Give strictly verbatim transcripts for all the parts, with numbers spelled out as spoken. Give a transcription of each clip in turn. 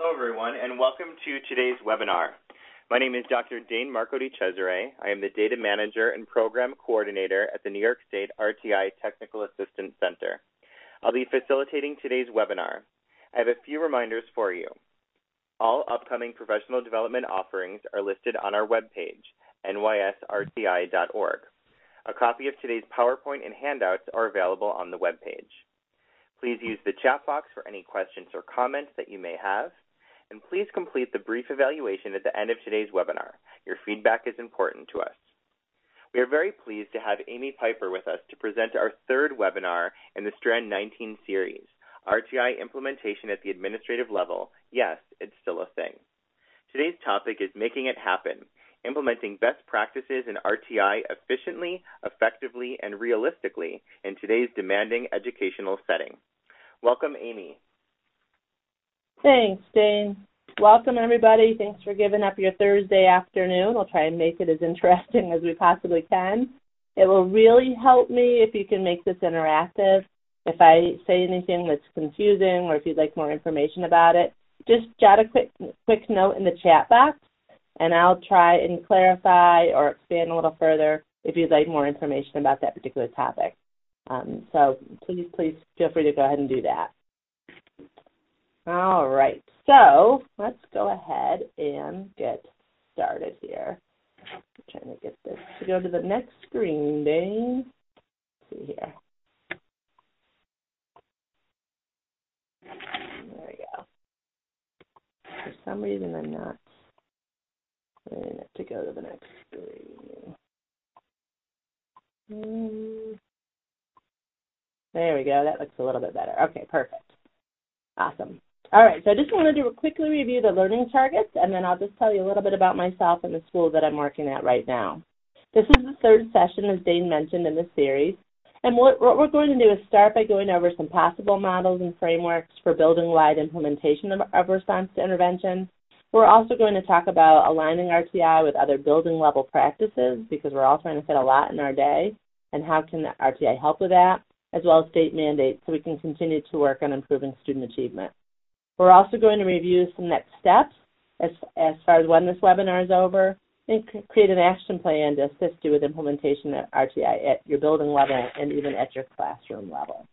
Hello, everyone, and welcome to today's webinar. My name is Doctor Dane Marco Di Cesare. I am the Data Manager and Program Coordinator at the New York State R T I Technical Assistance Center. I'll be facilitating today's webinar. I have a few reminders for you. All upcoming professional development offerings are listed on our webpage, N Y S R T I dot org. A copy of today's PowerPoint and handouts are available on the webpage. Please use the chat box for any questions or comments that you may have, and please complete the brief evaluation at the end of today's webinar. Your feedback is important to us. We are very pleased to have Amy Piper with us to present our third webinar in the Strand nineteen series, R T I Implementation at the Administrative Level. Yes, it's still a thing. Today's topic is Making It Happen, implementing best practices in R T I efficiently, effectively, and realistically in today's demanding educational setting. Welcome, Amy. Thanks, Dane. Welcome, everybody. Thanks for giving up your Thursday afternoon. We'll try and make it as interesting as we possibly can. It will really help me if you can make this interactive. If I say anything that's confusing or if you'd like more information about it, just jot a quick, quick note in the chat box, and I'll try and clarify or expand a little further if you'd like more information about that particular topic. Um, so please, please feel free to go ahead and do that. All right, so let's go ahead and get started here. I'm trying to get this to go to the next screen, Dane. Let's see here. There we go. For some reason, I'm not getting it to go to the next screen. Hmm. There we go. That looks a little bit better. Okay, perfect. Awesome. All right, so I just wanted to quickly review the learning targets, and then I'll just tell you a little bit about myself and the school that I'm working at right now. This is the third session, as Dane mentioned, in this series. And what, what we're going to do is start by going over some possible models and frameworks for building-wide implementation of, of response to intervention. We're also going to talk about aligning R T I with other building-level practices, because we're all trying to fit a lot in our day, and how can R T I help with that, as well as state mandates, so we can continue to work on improving student achievement. We're also going to review some next steps as, as far as when this webinar is over, and create an action plan to assist you with implementation of R T I at your building level and even at your classroom level.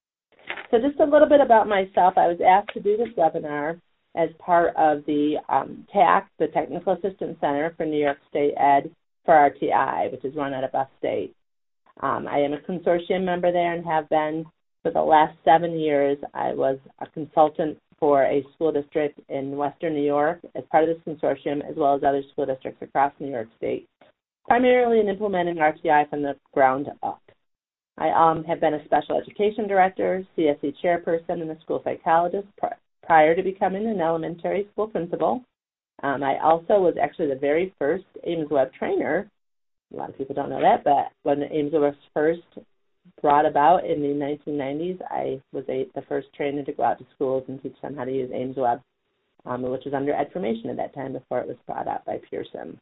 So just a little bit about myself. I was asked to do this webinar as part of the um, T A C, the Technical Assistance Center for New York State Ed for R T I, which is run out of Upstate. Um, I am a consortium member there and have been for the last seven years. I was a consultant for a school district in Western New York as part of this consortium, as well as other school districts across New York State, primarily in implementing R T I from the ground up. I um, have been a special education director, C S E chairperson, and a school psychologist pr prior to becoming an elementary school principal. Um, I also was actually the very first AIMSweb trainer. A lot of people don't know that, but when AIMSweb was first brought about in the nineteen nineties, I was a, the first trainer to go out to schools and teach them how to use AIMSweb, um, which was under Edformation at that time before it was brought out by Pearson.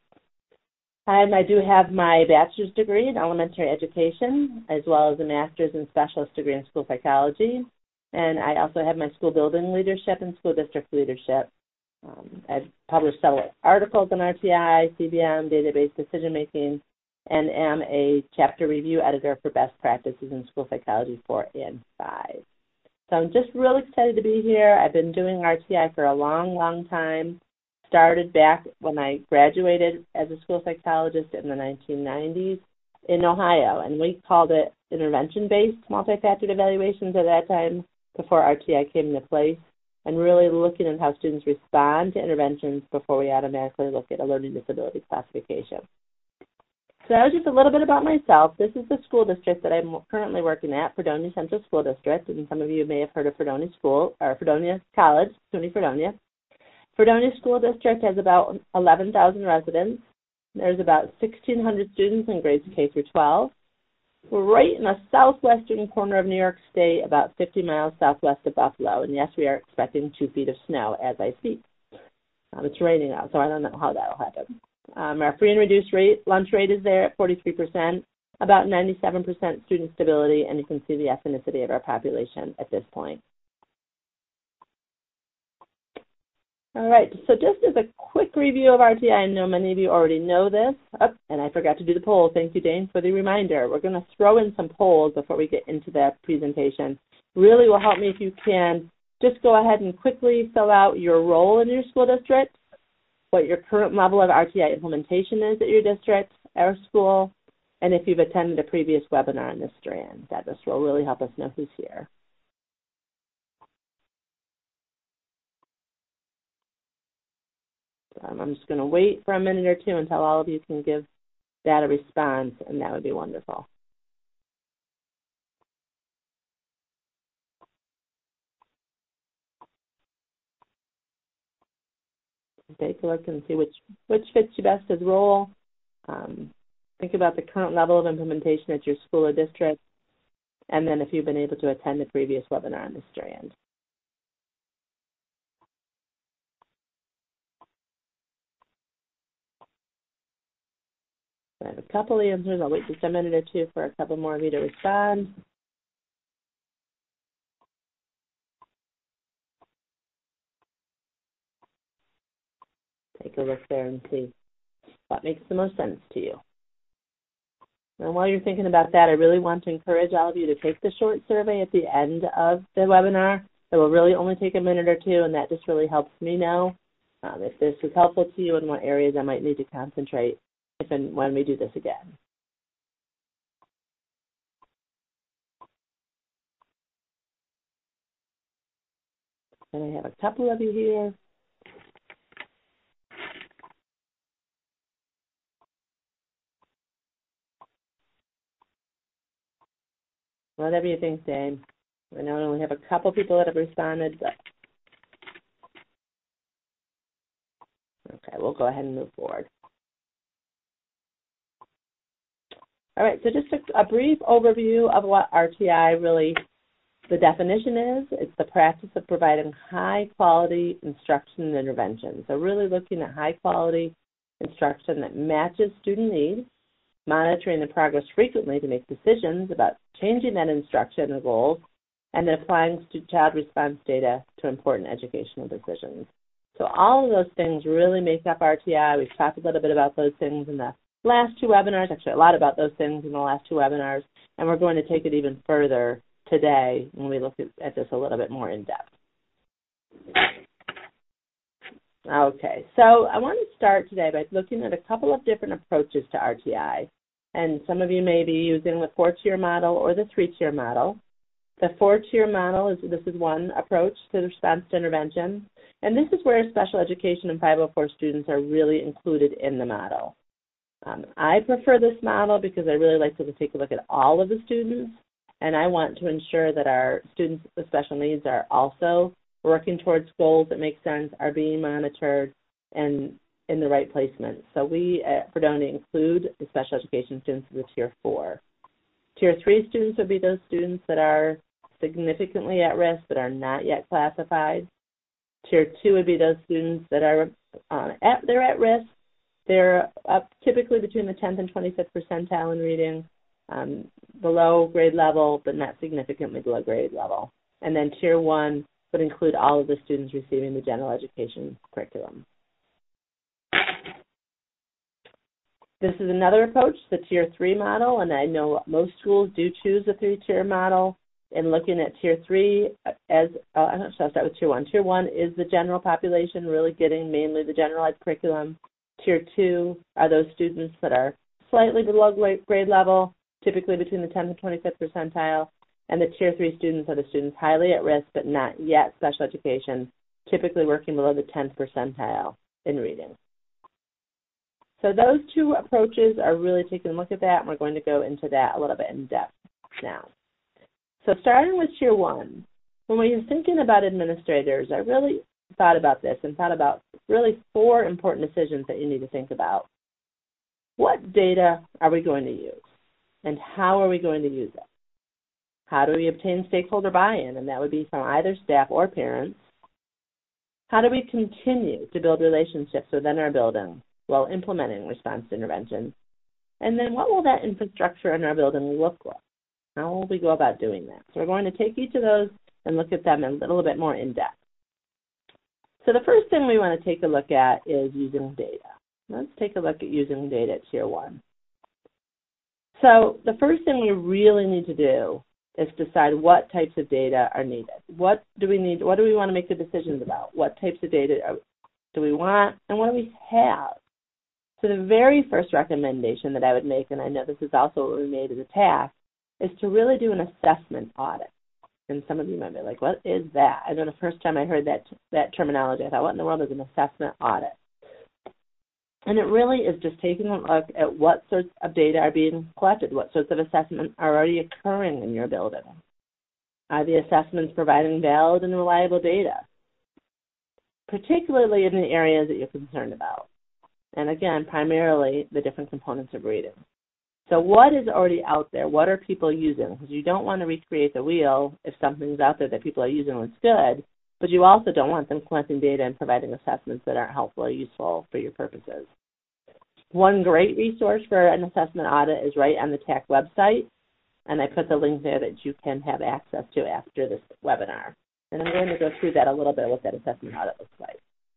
Um, I do have my bachelor's degree in elementary education, as well as a master's and specialist degree in school psychology. And I also have my school building leadership and school district leadership. Um, I've published several articles on R T I, C B M, database decision making, and am a chapter review editor for best practices in school psychology four and five. So I'm just really excited to be here. I've been doing R T I for a long, long time. Started back when I graduated as a school psychologist in the nineteen nineties in Ohio, and we called it intervention-based multi-factored evaluations at that time before R T I came into place, and really looking at how students respond to interventions before we automatically look at a learning disability classification. So that was just a little bit about myself. This is the school district that I'm currently working at, Fredonia Central School District, and some of you may have heard of Fredonia School, or Fredonia College, SUNY Fredonia. Fredonia School District has about eleven thousand residents. There's about sixteen hundred students in grades K through twelve. We're right in the southwestern corner of New York State, about fifty miles southwest of Buffalo, and yes, we are expecting two feet of snow as I speak. Um, it's raining out, so I don't know how that will happen. Um, our free and reduced rate, lunch rate is there at forty-three percent, about ninety-seven percent student stability, and you can see the ethnicity of our population at this point. All right, so just as a quick review of R T I, I know many of you already know this. Oh, and I forgot to do the poll. Thank you, Dane, for the reminder. We're going to throw in some polls before we get into that presentation. Really will help me if you can just go ahead and quickly fill out your role in your school district, what your current level of R T I implementation is at your district or school, and if you've attended a previous webinar on this strand. That just will really help us know who's here. Um, I'm just going to wait for a minute or two until all of you can give that a response, and that would be wonderful. Take a look and see which, which fits you best as role. Um, think about the current level of implementation at your school or district, and then if you've been able to attend the previous webinar on this strand. I have a couple of answers. I'll wait just a minute or two for a couple more of you to respond. Take a look there and see what makes the most sense to you. And while you're thinking about that, I really want to encourage all of you to take the short survey at the end of the webinar. It will really only take a minute or two, and that just really helps me know um, if this is helpful to you and what areas I might need to concentrate if and when we do this again. And I have a couple of you here. Whatever you think, Dane. I know I only have a couple people that have responded, but okay, we'll go ahead and move forward. All right, so just a, a brief overview of what R T I really, the definition is. It's the practice of providing high-quality instruction and intervention. So really looking at high-quality instruction that matches student needs, monitoring the progress frequently to make decisions about changing that instruction and goals, and then applying child response data to important educational decisions. So all of those things really make up R T I. We've talked a little bit about those things in the last two webinars, actually a lot about those things in the last two webinars, and we're going to take it even further today when we look at, at this a little bit more in depth. Okay, so I want to start today by looking at a couple of different approaches to R T I. And some of you may be using the four-tier model or the three-tier model. The four-tier model, is this is one approach to response to intervention. And this is where special education and five oh four students are really included in the model. Um, I prefer this model because I really like to take a look at all of the students, and I want to ensure that our students with special needs are also working towards goals that make sense, are being monitored, and in the right placement. So we at Fredonia include the special education students in the tier four. Tier three students would be those students that are significantly at risk but are not yet classified. Tier two would be those students that are uh, at, they're at risk. They're up typically between the tenth and twenty-fifth percentile in reading, um, below grade level, but not significantly below grade level. And then tier one would include all of the students receiving the general education curriculum. This is another approach, the tier three model, and I know most schools do choose the three-tier model. In looking at tier three, as uh, I'll start with tier one. Tier one is the general population, really getting mainly the general ed curriculum. Tier two are those students that are slightly below grade level, typically between the tenth and twenty-fifth percentile. And the tier three students are the students highly at risk but not yet special education, typically working below the tenth percentile in reading. So those two approaches are really taking a look at that, and we're going to go into that a little bit in depth now. So starting with tier one, when we were thinking about administrators, I really thought about this and thought about really four important decisions that you need to think about. What data are we going to use, and how are we going to use it? How do we obtain stakeholder buy-in, and that would be from either staff or parents? How do we continue to build relationships within our building while implementing response to intervention? And then what will that infrastructure in our building look like? How will we go about doing that? So we're going to take each of those and look at them a little bit more in depth. So the first thing we want to take a look at is using data. Let's take a look at using data at Tier one. So the first thing we really need to do is decide what types of data are needed. What do we need? What do we want to make the decisions about? What types of data do we want, and what do we have? So the very first recommendation that I would make, and I know this is also what we made as a task, is to really do an assessment audit. And some of you might be like, what is that? I know the first time I heard that that terminology, I thought, what in the world is an assessment audit? And it really is just taking a look at what sorts of data are being collected, what sorts of assessments are already occurring in your building. Are the assessments providing valid and reliable data, particularly in the areas that you're concerned about? And again, primarily the different components of reading. So what is already out there? What are people using? Because you don't want to recreate the wheel if something's out there that people are using that's good, but you also don't want them collecting data and providing assessments that aren't helpful or useful for your purposes. One great resource for an assessment audit is right on the T A C website, and I put the link there that you can have access to after this webinar. And I'm going to go through that a little bit, what that assessment audit looks like.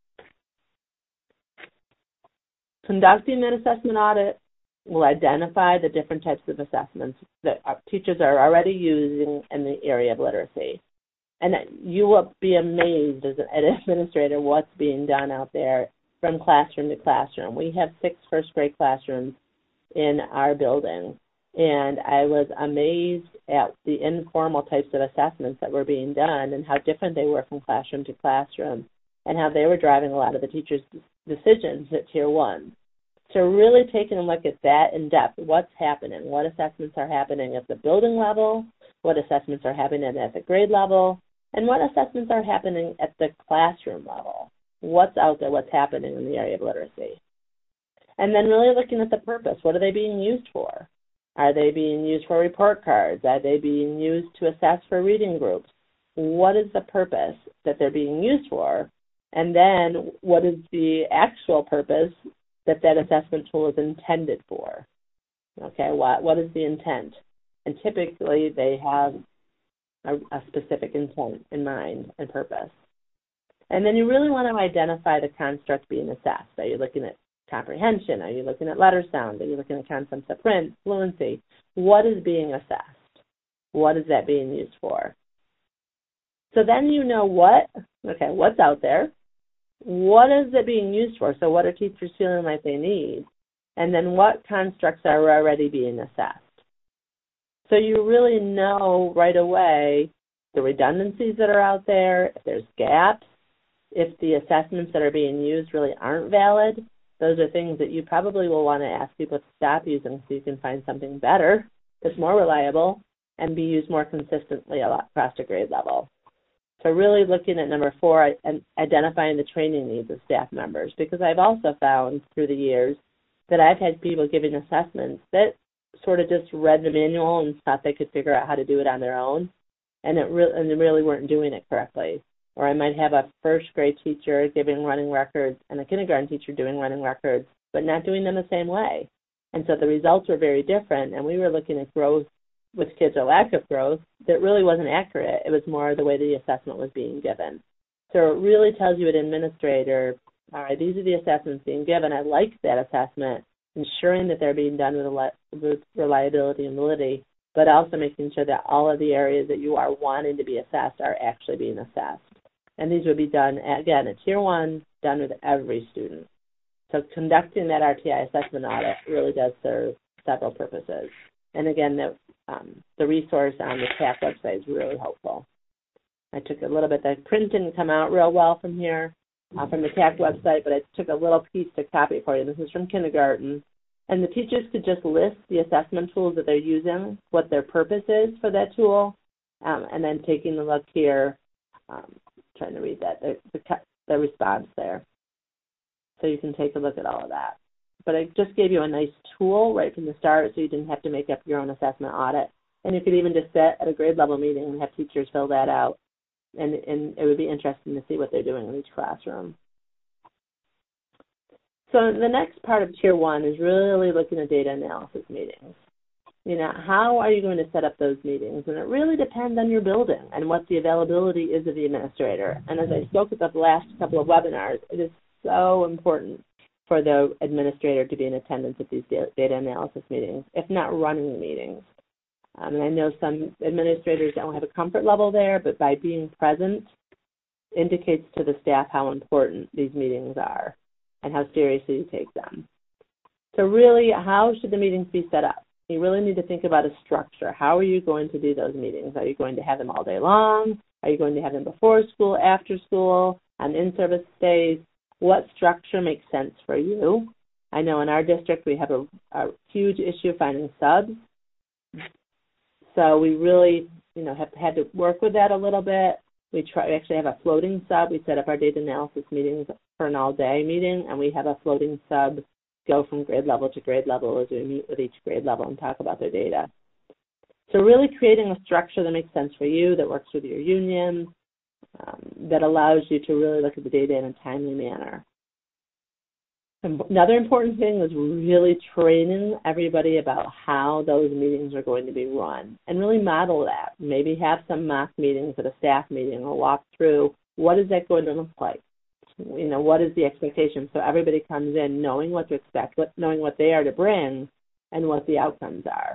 Conducting an assessment audit will identify the different types of assessments that our teachers are already using in the area of literacy. And you will be amazed as an administrator what's being done out there from classroom to classroom. We have six first grade classrooms in our building, and I was amazed at the informal types of assessments that were being done and how different they were from classroom to classroom and how they were driving a lot of the teachers' decisions at Tier one. So really taking a look at that in depth, what's happening, what assessments are happening at the building level, what assessments are happening at the grade level, and what assessments are happening at the classroom level. What's out there, what's happening in the area of literacy. And then really looking at the purpose. What are they being used for? Are they being used for report cards? Are they being used to assess for reading groups? What is the purpose that they're being used for? And then what is the actual purpose that that assessment tool is intended for? Okay, what, what is the intent? And typically they have a, a specific intent in mind and purpose. And then you really want to identify the construct being assessed. Are you looking at comprehension? Are you looking at letter sound? Are you looking at concepts of print, fluency? What is being assessed? What is that being used for? So then you know what, okay, what's out there? What is it being used for? So what are teachers feeling like they need? And then what constructs are already being assessed? So you really know right away the redundancies that are out there, if there's gaps, if the assessments that are being used really aren't valid. Those are things that you probably will want to ask people to stop using so you can find something better that's more reliable and be used more consistently across the grade level. So really looking at number four and identifying the training needs of staff members, because I've also found through the years that I've had people giving assessments that sort of just read the manual and thought they could figure out how to do it on their own, and it re- and they really weren't doing it correctly. Or I might have a first grade teacher giving running records and a kindergarten teacher doing running records, but not doing them the same way. And so the results were very different, and we were looking at growth with kids or lack of growth that really wasn't accurate. It was more the way the assessment was being given. So it really tells you, an administrator, all right, these are the assessments being given. I like that assessment, ensuring that they're being done with, with reliability and validity, but also making sure that all of the areas that you are wanting to be assessed are actually being assessed. And these would be done, again, at Tier one, done with every student. So conducting that R T I assessment audit really does serve several purposes. And again, the, um, the resource on the T A C website is really helpful. I took a little bit, the print didn't come out real well from here, uh, from the T A C website, but I took a little piece to copy for you. This is from kindergarten. And the teachers could just list the assessment tools that they're using, what their purpose is for that tool, um, and then taking a look here, um, trying to read that, the, the, the response there. So you can take a look at all of that. But I just gave you a nice tool right from the start so you didn't have to make up your own assessment audit. And you could even just sit at a grade level meeting and have teachers fill that out. And, and it would be interesting to see what they're doing in each classroom. So the next part of Tier one is really looking at data analysis meetings. You know, how are you going to set up those meetings? And it really depends on your building and what the availability is of the administrator. And as I spoke at the last couple of webinars, it is so important for the administrator to be in attendance at these data analysis meetings, if not running the meetings. Um, and I know some administrators don't have a comfort level there, but by being present indicates to the staff how important these meetings are and how seriously you take them. So really, how should the meetings be set up? You really need to think about a structure. How are you going to do those meetings? Are you going to have them all day long? Are you going to have them before school, after school, on in-service days? What structure makes sense for you? I know in our district we have a, a huge issue finding subs. So we really, you know, have had to work with that a little bit. We try we actually have a floating sub. We set up our data analysis meetings for an all-day meeting, and we have a floating sub go from grade level to grade level as we meet with each grade level and talk about their data. So really creating a structure that makes sense for you, that works with your union, um, that allows you to really look at the data in a timely manner. Another important thing is really training everybody about how those meetings are going to be run and really model that. Maybe have some mock meetings at a staff meeting or walk through what is that going to look like. You know, what is the expectation? So everybody comes in knowing what to expect, what, knowing what they are to bring and what the outcomes are.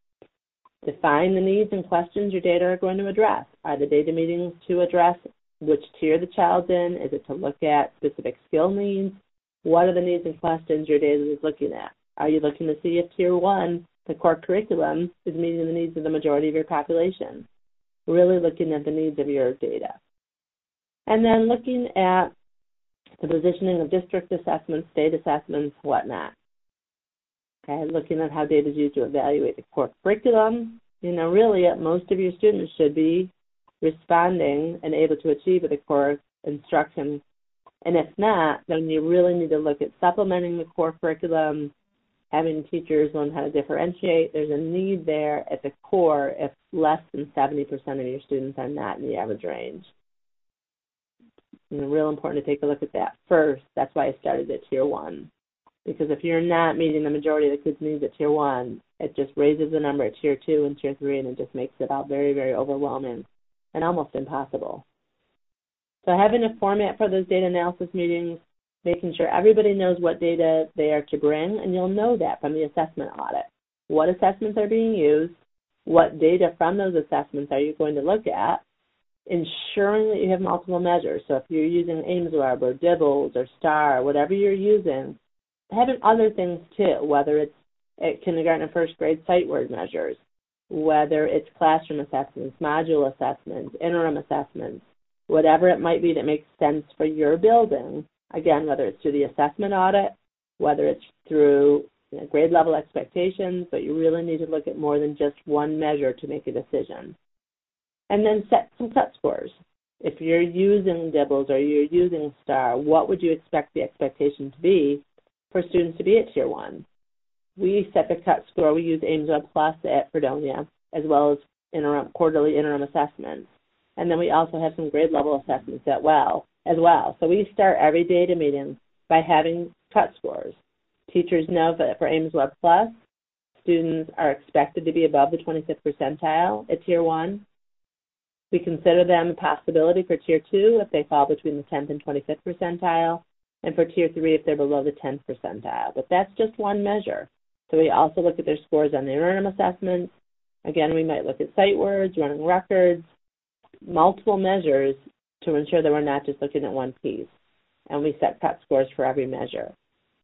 Define the needs and questions your data are going to address. Are the data meetings to address which tier the child's in? Is it to look at specific skill needs? What are the needs and questions your data is looking at? Are you looking to see if tier one, the core curriculum, is meeting the needs of the majority of your population? Really looking at the needs of your data. And then looking at the positioning of district assessments, state assessments, whatnot. Okay, looking at how data is used to evaluate the core curriculum. You know, really, most of your students should be responding and able to achieve the core instruction. And if not, then you really need to look at supplementing the core curriculum, having teachers learn how to differentiate. There's a need there at the core if less than seventy percent of your students are not in the average range. And real important to take a look at that first. That's why I started at tier one. Because if you're not meeting the majority of the kids' needs at tier one, it just raises the number at tier two and tier three, and it just makes it all very, very overwhelming and almost impossible. So having a format for those data analysis meetings, making sure everybody knows what data they are to bring, and you'll know that from the assessment audit. What assessments are being used? What data from those assessments are you going to look at? Ensuring that you have multiple measures. So if you're using AIMSWeb or DIBELS or STAR, whatever you're using, having other things too, whether it's at kindergarten and first grade sight word measures, whether it's classroom assessments, module assessments, interim assessments, whatever it might be that makes sense for your building. Again, whether it's through the assessment audit, whether it's through you know, grade level expectations, but you really need to look at more than just one measure to make a decision. And then set some cut scores. If you're using DIBELS or you're using STAR, what would you expect the expectation to be for students to be at tier one? We set the cut score. We use AIMSWeb Plus at Fredonia, as well as interim, quarterly interim assessments. And then we also have some grade level assessments at well, as well. So we start every data meeting by having cut scores. Teachers know that for AIMSWeb Plus, students are expected to be above the twenty-fifth percentile at tier one. We consider them a possibility for tier two if they fall between the tenth and twenty-fifth percentile, and for tier three if they're below the tenth percentile. But that's just one measure. So we also look at their scores on the interim assessments. Again, we might look at sight words, running records, multiple measures to ensure that we're not just looking at one piece. And we set cut scores for every measure.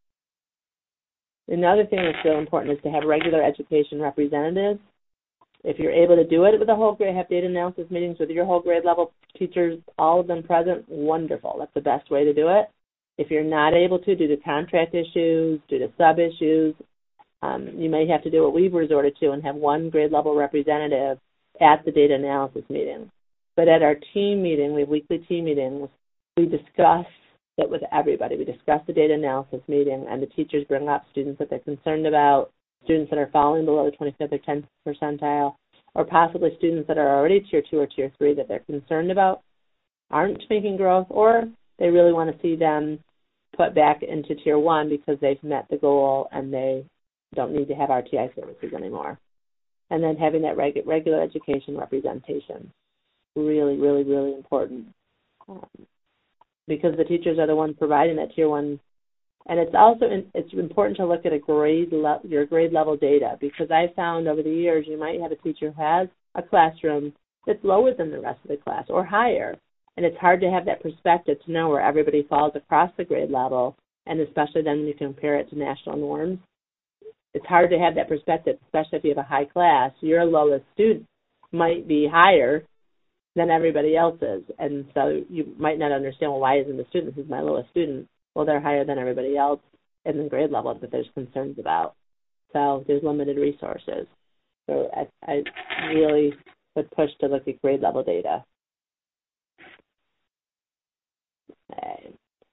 Another thing that's really important is to have regular education representatives. If you're able to do it with a whole grade, have data analysis meetings with your whole grade level teachers, all of them present, wonderful. That's the best way to do it. If you're not able to, due to contract issues, due to sub issues, um, you may have to do what we've resorted to and have one grade level representative at the data analysis meeting. But at our team meeting, we have weekly team meetings, we discuss it with everybody. We discuss the data analysis meeting, and the teachers bring up students that they're concerned about, students that are falling below the twenty-fifth or tenth percentile, or possibly students that are already tier two or tier three that they're concerned about, aren't making growth, or they really want to see them put back into tier one because they've met the goal and they don't need to have R T I services anymore. and then having that reg- regular education representation. Really, really, really important. Um, because the teachers are the ones providing that tier one. And it's also in, it's important to look at a grade le- your grade level data, because I found over the years you might have a teacher who has a classroom that's lower than the rest of the class or higher, and it's hard to have that perspective to know where everybody falls across the grade level, and especially then when you compare it to national norms. It's hard to have that perspective, especially if you have a high class. Your lowest student might be higher than everybody else's, and so you might not understand, well, why isn't the student who's my lowest student? Well, they're higher than everybody else in the grade level that there's concerns about. So there's limited resources. So I, I really would push to look at grade level data. Okay.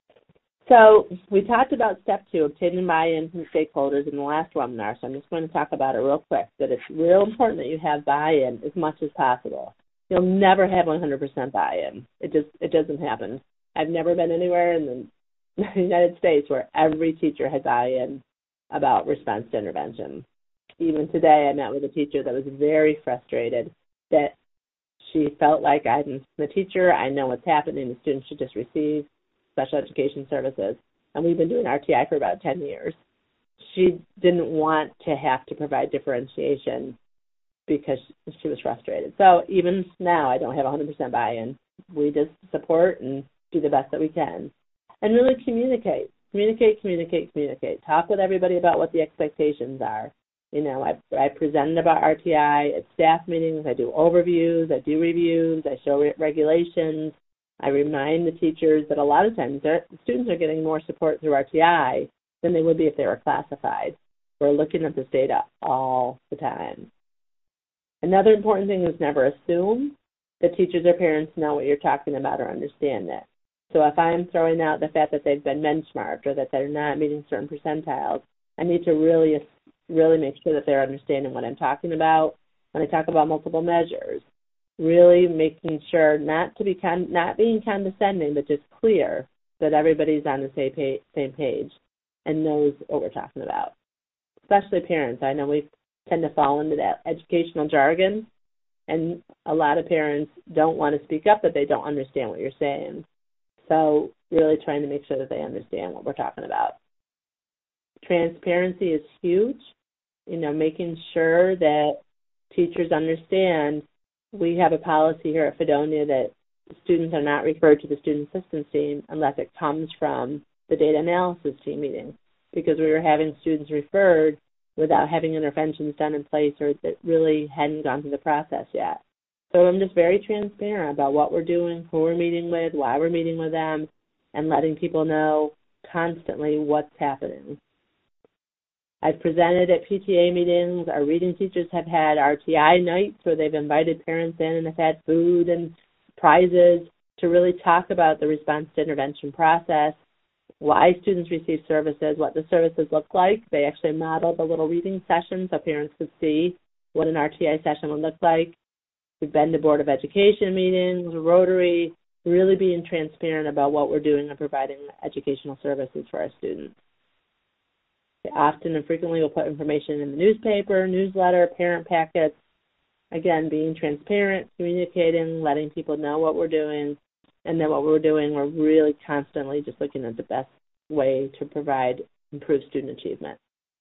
So we talked about step two, obtaining buy-in from stakeholders in the last webinar, so I'm just going to talk about it real quick, that it's real important that you have buy-in as much as possible. You'll never have one hundred percent buy-in. It just it doesn't happen. I've never been anywhere in the the United States where every teacher had buy-in about response to intervention. Even today, I met with a teacher that was very frustrated that she felt like I'm the teacher, I know what's happening, the students should just receive special education services. And we've been doing R T I for about ten years. She didn't want to have to provide differentiation because she was frustrated. So even now, I don't have one hundred percent buy-in. We just support and do the best that we can. And really communicate, communicate, communicate, communicate. Talk with everybody about what the expectations are. You know, I, I presented about R T I at staff meetings. I do overviews. I do reviews. I show re- regulations. I remind the teachers that a lot of times the students are getting more support through R T I than they would be if they were classified. We're looking at this data all the time. Another important thing is never assume that teachers or parents know what you're talking about or understand it. So if I'm throwing out the fact that they've been benchmarked or that they're not meeting certain percentiles, I need to really, really make sure that they're understanding what I'm talking about when I talk about multiple measures. Really making sure not to be con- not being condescending, but just clear that everybody's on the same page, same page and knows what we're talking about. Especially parents. I know we tend to fall into that educational jargon, and a lot of parents don't want to speak up, but they don't understand what you're saying. So really trying to make sure that they understand what we're talking about. Transparency is huge. You know, making sure that teachers understand we have a policy here at Fredonia that students are not referred to the student assistance team unless it comes from the data analysis team meeting, because we were having students referred without having interventions done in place or that really hadn't gone through the process yet. So I'm just very transparent about what we're doing, who we're meeting with, why we're meeting with them, and letting people know constantly what's happening. I've presented at P T A meetings. Our reading teachers have had R T I nights where they've invited parents in and have had food and prizes to really talk about the response to intervention process, why students receive services, what the services look like. They actually modeled a little reading session so parents could see what an R T I session would look like. We've been to Board of Education meetings, Rotary, really being transparent about what we're doing and providing educational services for our students. Often and frequently we'll put information in the newspaper, newsletter, parent packets. Again, being transparent, communicating, letting people know what we're doing, and then what we're doing, we're really constantly just looking at the best way to provide improved student achievement.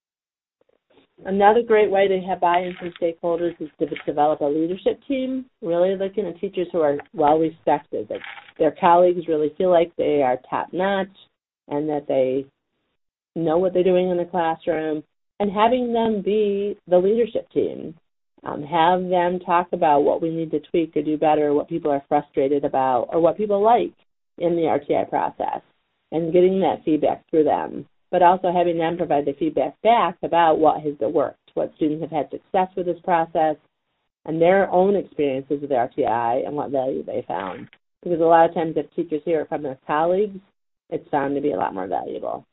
Another great way to have buy-in from stakeholders is to develop a leadership team, really looking at teachers who are well-respected, that their colleagues really feel like they are top-notch and that they know what they're doing in the classroom, and having them be the leadership team. Um, have them talk about what we need to tweak to do better, what people are frustrated about, or what people like in the R T I process, and getting that feedback through them. But also having them provide the feedback back about what has worked, what students have had success with this process, and their own experiences with R T I and what value they found. Because a lot of times if teachers hear it from their colleagues, it's found to be a lot more valuable.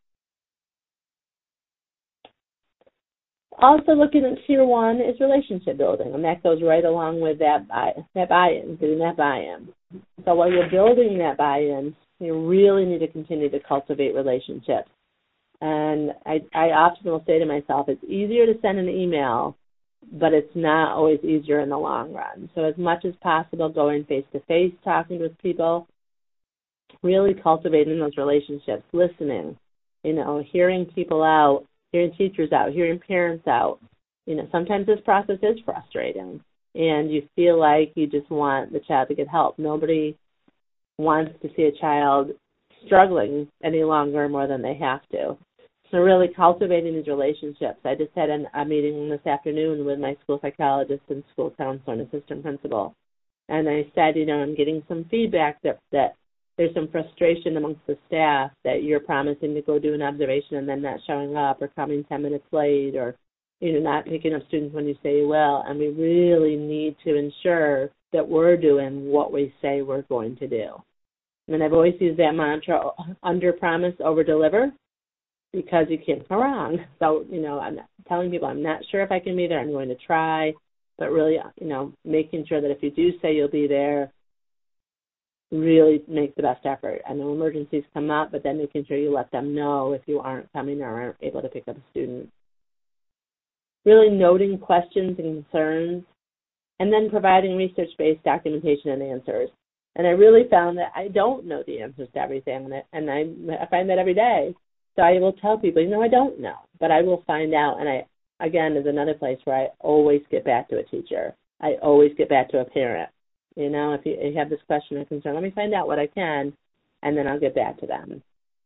Also looking at tier one is relationship building, and that goes right along with that buy, that buy-in, doing that buy-in. So while you're building that buy-in, you really need to continue to cultivate relationships. And I, I often will say to myself, it's easier to send an email but it's not always easier in the long run. So as much as possible, going face-to-face, talking with people, really cultivating those relationships, listening, you know, hearing people out, hearing teachers out, hearing parents out. You know, sometimes this process is frustrating, and you feel like you just want the child to get help. Nobody wants to see a child struggling any longer more than they have to. So really cultivating these relationships. I just had an, a meeting this afternoon with my school psychologist and school counselor and assistant principal. And I said, you know, I'm getting some feedback that, that there's some frustration amongst the staff that you're promising to go do an observation and then not showing up or coming ten minutes late or, you know, not picking up students when you say you will. And we really need to ensure that we're doing what we say we're going to do. And I've always used that mantra, under promise, over deliver, because you can't go wrong. So, you know, I'm telling people I'm not sure if I can be there. I'm going to try, but really, you know, making sure that if you do say you'll be there, really make the best effort. I know emergencies come up, but then making sure you let them know if you aren't coming or aren't able to pick up a student. Really noting questions and concerns, and then providing research-based documentation and answers. And I really found that I don't know the answers to everything, and I, I find that every day. So I will tell people, you know, I don't know, but I will find out. And I, again, is another place where I always get back to a teacher. I always get back to a parent. You know, if you, you have this question or concern, let me find out what I can, and then I'll get back to them.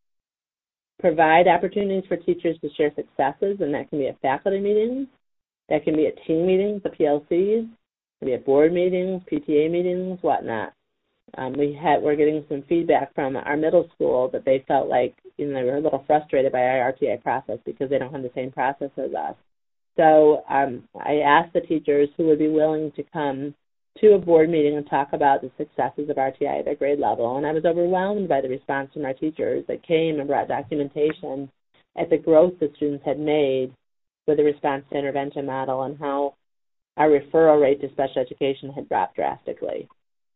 Provide opportunities for teachers to share successes, and that can be at faculty meetings, that can be at team meetings, the P L Cs, it can be at board meetings, P T A meetings, whatnot. Um, we had, we're getting some feedback from our middle school that they felt like, you know, they were a little frustrated by our R T I process because they don't have the same process as us. So um, I asked the teachers who would be willing to come to a board meeting and talk about the successes of R T I at their grade level. And I was overwhelmed by the response from our teachers that came and brought documentation at the growth the students had made with the response to intervention model and how our referral rate to special education had dropped drastically.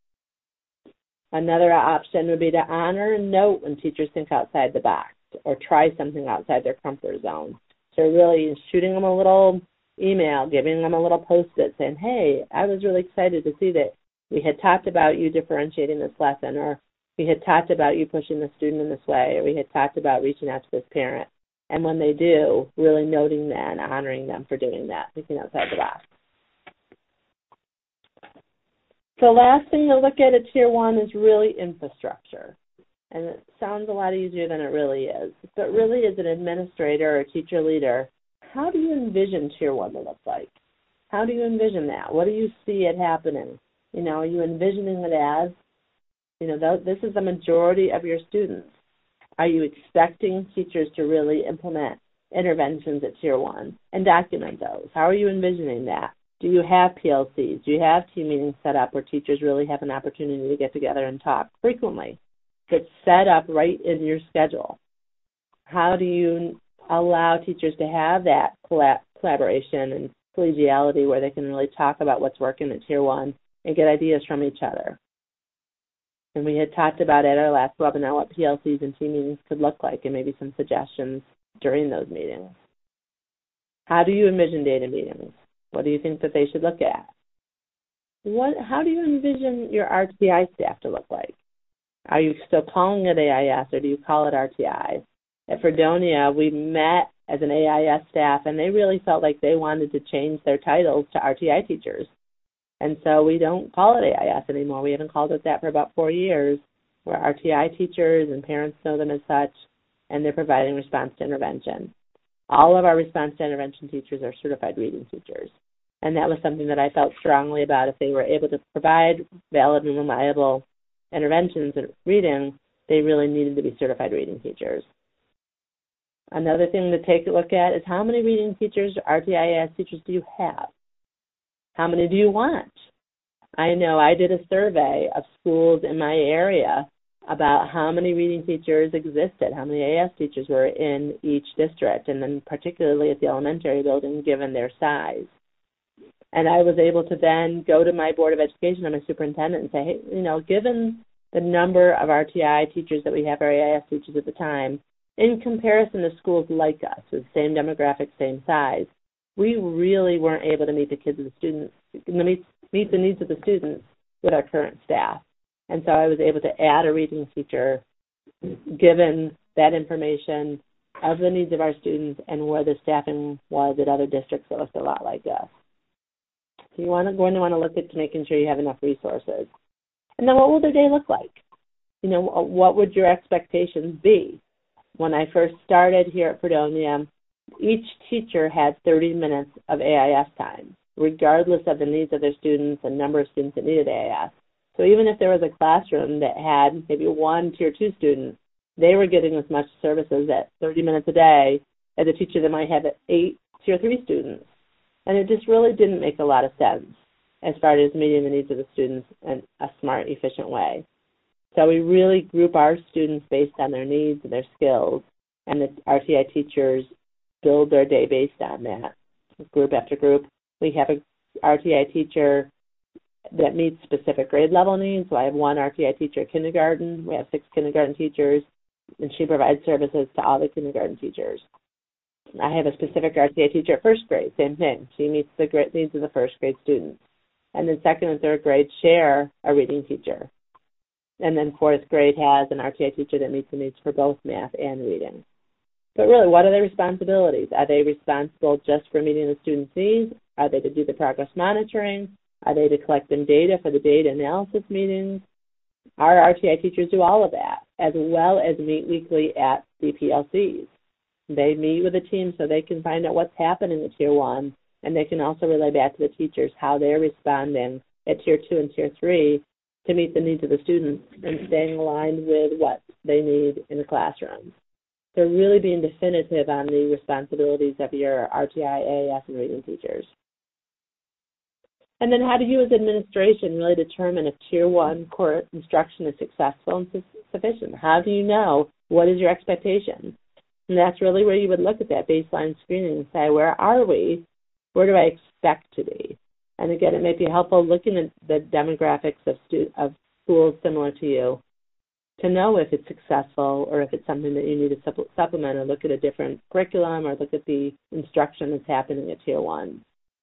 Another option would be to honor and note when teachers think outside the box or try something outside their comfort zone. So really shooting them a little email, giving them a little post-it saying, hey, I was really excited to see that we had talked about you differentiating this lesson, or we had talked about you pushing the student in this way, or we had talked about reaching out to this parent. And when they do, really noting that and honoring them for doing that, thinking outside the box. The last thing to look at at Tier one is really infrastructure. And it sounds a lot easier than it really is. But really, as an administrator or teacher leader, how do you envision Tier one to look like? How do you envision that? What do you see it happening? You know, are you envisioning it as, you know, this is the majority of your students. Are you expecting teachers to really implement interventions at Tier one and document those? How are you envisioning that? Do you have P L Cs? Do you have team meetings set up where teachers really have an opportunity to get together and talk frequently? That's set up right in your schedule. How do you allow teachers to have that collaboration and collegiality where they can really talk about what's working at Tier one and get ideas from each other? And we had talked about at our last webinar what P L Cs and team meetings could look like and maybe some suggestions during those meetings. How do you envision data meetings? What do you think that they should look at? What, how do you envision your R T I staff to look like? Are you still calling it A I S or do you call it R T I? At Fredonia, we met as an A I S staff, and they really felt like they wanted to change their titles to R T I teachers. And so we don't call it A I S anymore. We haven't called it that for about four years. We're R T I teachers, and parents know them as such, and they're providing response to intervention. All of our response to intervention teachers are certified reading teachers. And that was something that I felt strongly about. If they were able to provide valid and reliable interventions in reading, they really needed to be certified reading teachers. Another thing to take a look at is how many reading teachers, R T I S teachers do you have? How many do you want? I know I did a survey of schools in my area about how many reading teachers existed, how many A I S teachers were in each district, and then particularly at the elementary building given their size. And I was able to then go to my Board of Education and my superintendent and say, hey, you know, given the number of R T I teachers that we have, our A I S teachers at the time, in comparison to schools like us with the same demographic, same size, we really weren't able to meet the kids of the students, meet, meet the needs of the students with our current staff. And so I was able to add a reading teacher given that information of the needs of our students and where the staffing was at other districts that looked a lot like us. So you want to, going to want to look at making sure you have enough resources. And then what will their day look like? You know, what would your expectations be? When I first started here at Fredonia, each teacher had thirty minutes of A I S time, regardless of the needs of their students and number of students that needed A I S. So even if there was a classroom that had maybe one tier two student, they were getting as much services at thirty minutes a day as a teacher that might have eight tier three students. And it just really didn't make a lot of sense as far as meeting the needs of the students in a smart, efficient way. So we really group our students based on their needs and their skills, and the R T I teachers build their day based on that, group after group. We have a R T I teacher that meets specific grade level needs. So I have one R T I teacher at kindergarten. We have six kindergarten teachers, and she provides services to all the kindergarten teachers. I have a specific R T I teacher at first grade, same thing. She meets the needs of the first grade students. And then second and third grade share a reading teacher. And then fourth grade has an R T I teacher that meets the needs for both math and reading. But really, what are their responsibilities? Are they responsible just for meeting the students' needs? Are they to do the progress monitoring? Are they to collect them data for the data analysis meetings? Our R T I teachers do all of that, as well as meet weekly at the P L Cs. They meet with the team so they can find out what's happening at Tier one, and they can also relay back to the teachers how they're responding at Tier two and Tier three to meet the needs of the students and staying aligned with what they need in the classroom. So really being definitive on the responsibilities of your R T I, A A S, and reading teachers. And then how do you as administration really determine if Tier one core instruction is successful and su- sufficient? How do you know what is your expectation? And that's really where you would look at that baseline screening and say, where are we? Where do I expect to be? And again, it may be helpful looking at the demographics of, stu- of schools similar to you to know if it's successful or if it's something that you need to supp- supplement or look at a different curriculum or look at the instruction that's happening at Tier one.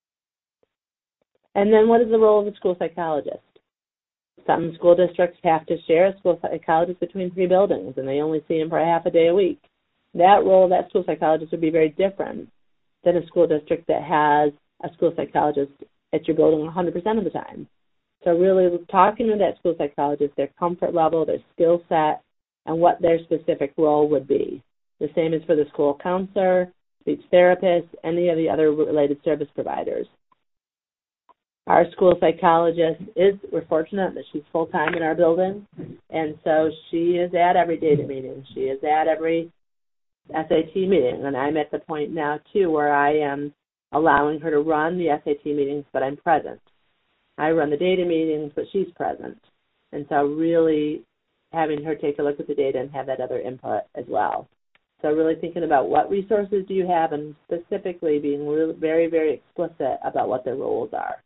And then what is the role of a school psychologist? Some school districts have to share a school psychologist between three buildings, and they only see him for a half a day a week. That role of that school psychologist would be very different than a school district that has a school psychologist at your building one hundred percent of the time. So really talking to that school psychologist, their comfort level, their skill set, and what their specific role would be. The same is for the school counselor, speech therapist, any of the other related service providers. Our school psychologist is, we're fortunate that she's full-time in our building, and so she is at every data meeting. She is at every S A T meeting, and I'm at the point now, too, where I am allowing her to run the S A T meetings, but I'm present. I run the data meetings, but she's present. And so really having her take a look at the data and have that other input as well. So really thinking about what resources do you have and specifically being really very, very explicit about what their roles are.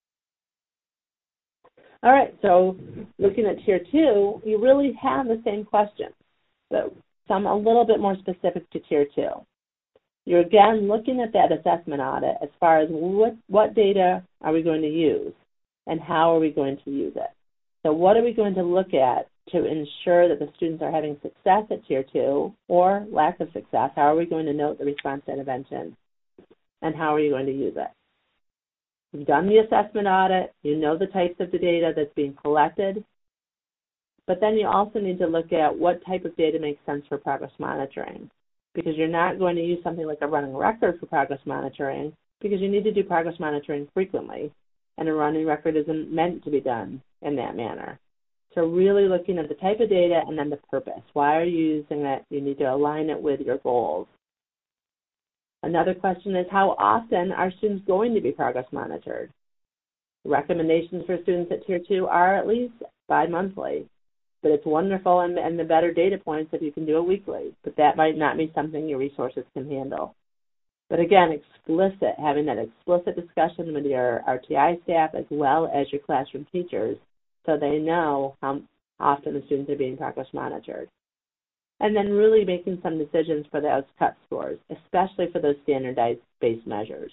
All right, so looking at Tier two, you really have the same questions, but some a little bit more specific to Tier two. You're again looking at that assessment audit as far as what, what data are we going to use and how are we going to use it. So what are we going to look at to ensure that the students are having success at Tier two or lack of success? How are we going to note the response to intervention? And how are you going to use it? You've done the assessment audit, you know the types of the data that's being collected, but then you also need to look at what type of data makes sense for progress monitoring, because you're not going to use something like a running record for progress monitoring because you need to do progress monitoring frequently, and a running record isn't meant to be done in that manner. So really looking at the type of data and then the purpose. Why are you using it? You need to align it with your goals. Another question is, how often are students going to be progress monitored? Recommendations for students at Tier two are at least bi-monthly, but it's wonderful and, and the better data points if you can do it weekly, but that might not be something your resources can handle. But again, explicit, having that explicit discussion with your R T I staff as well as your classroom teachers so they know how often the students are being progress monitored. And then really making some decisions for those cut scores, especially for those standardized based measures.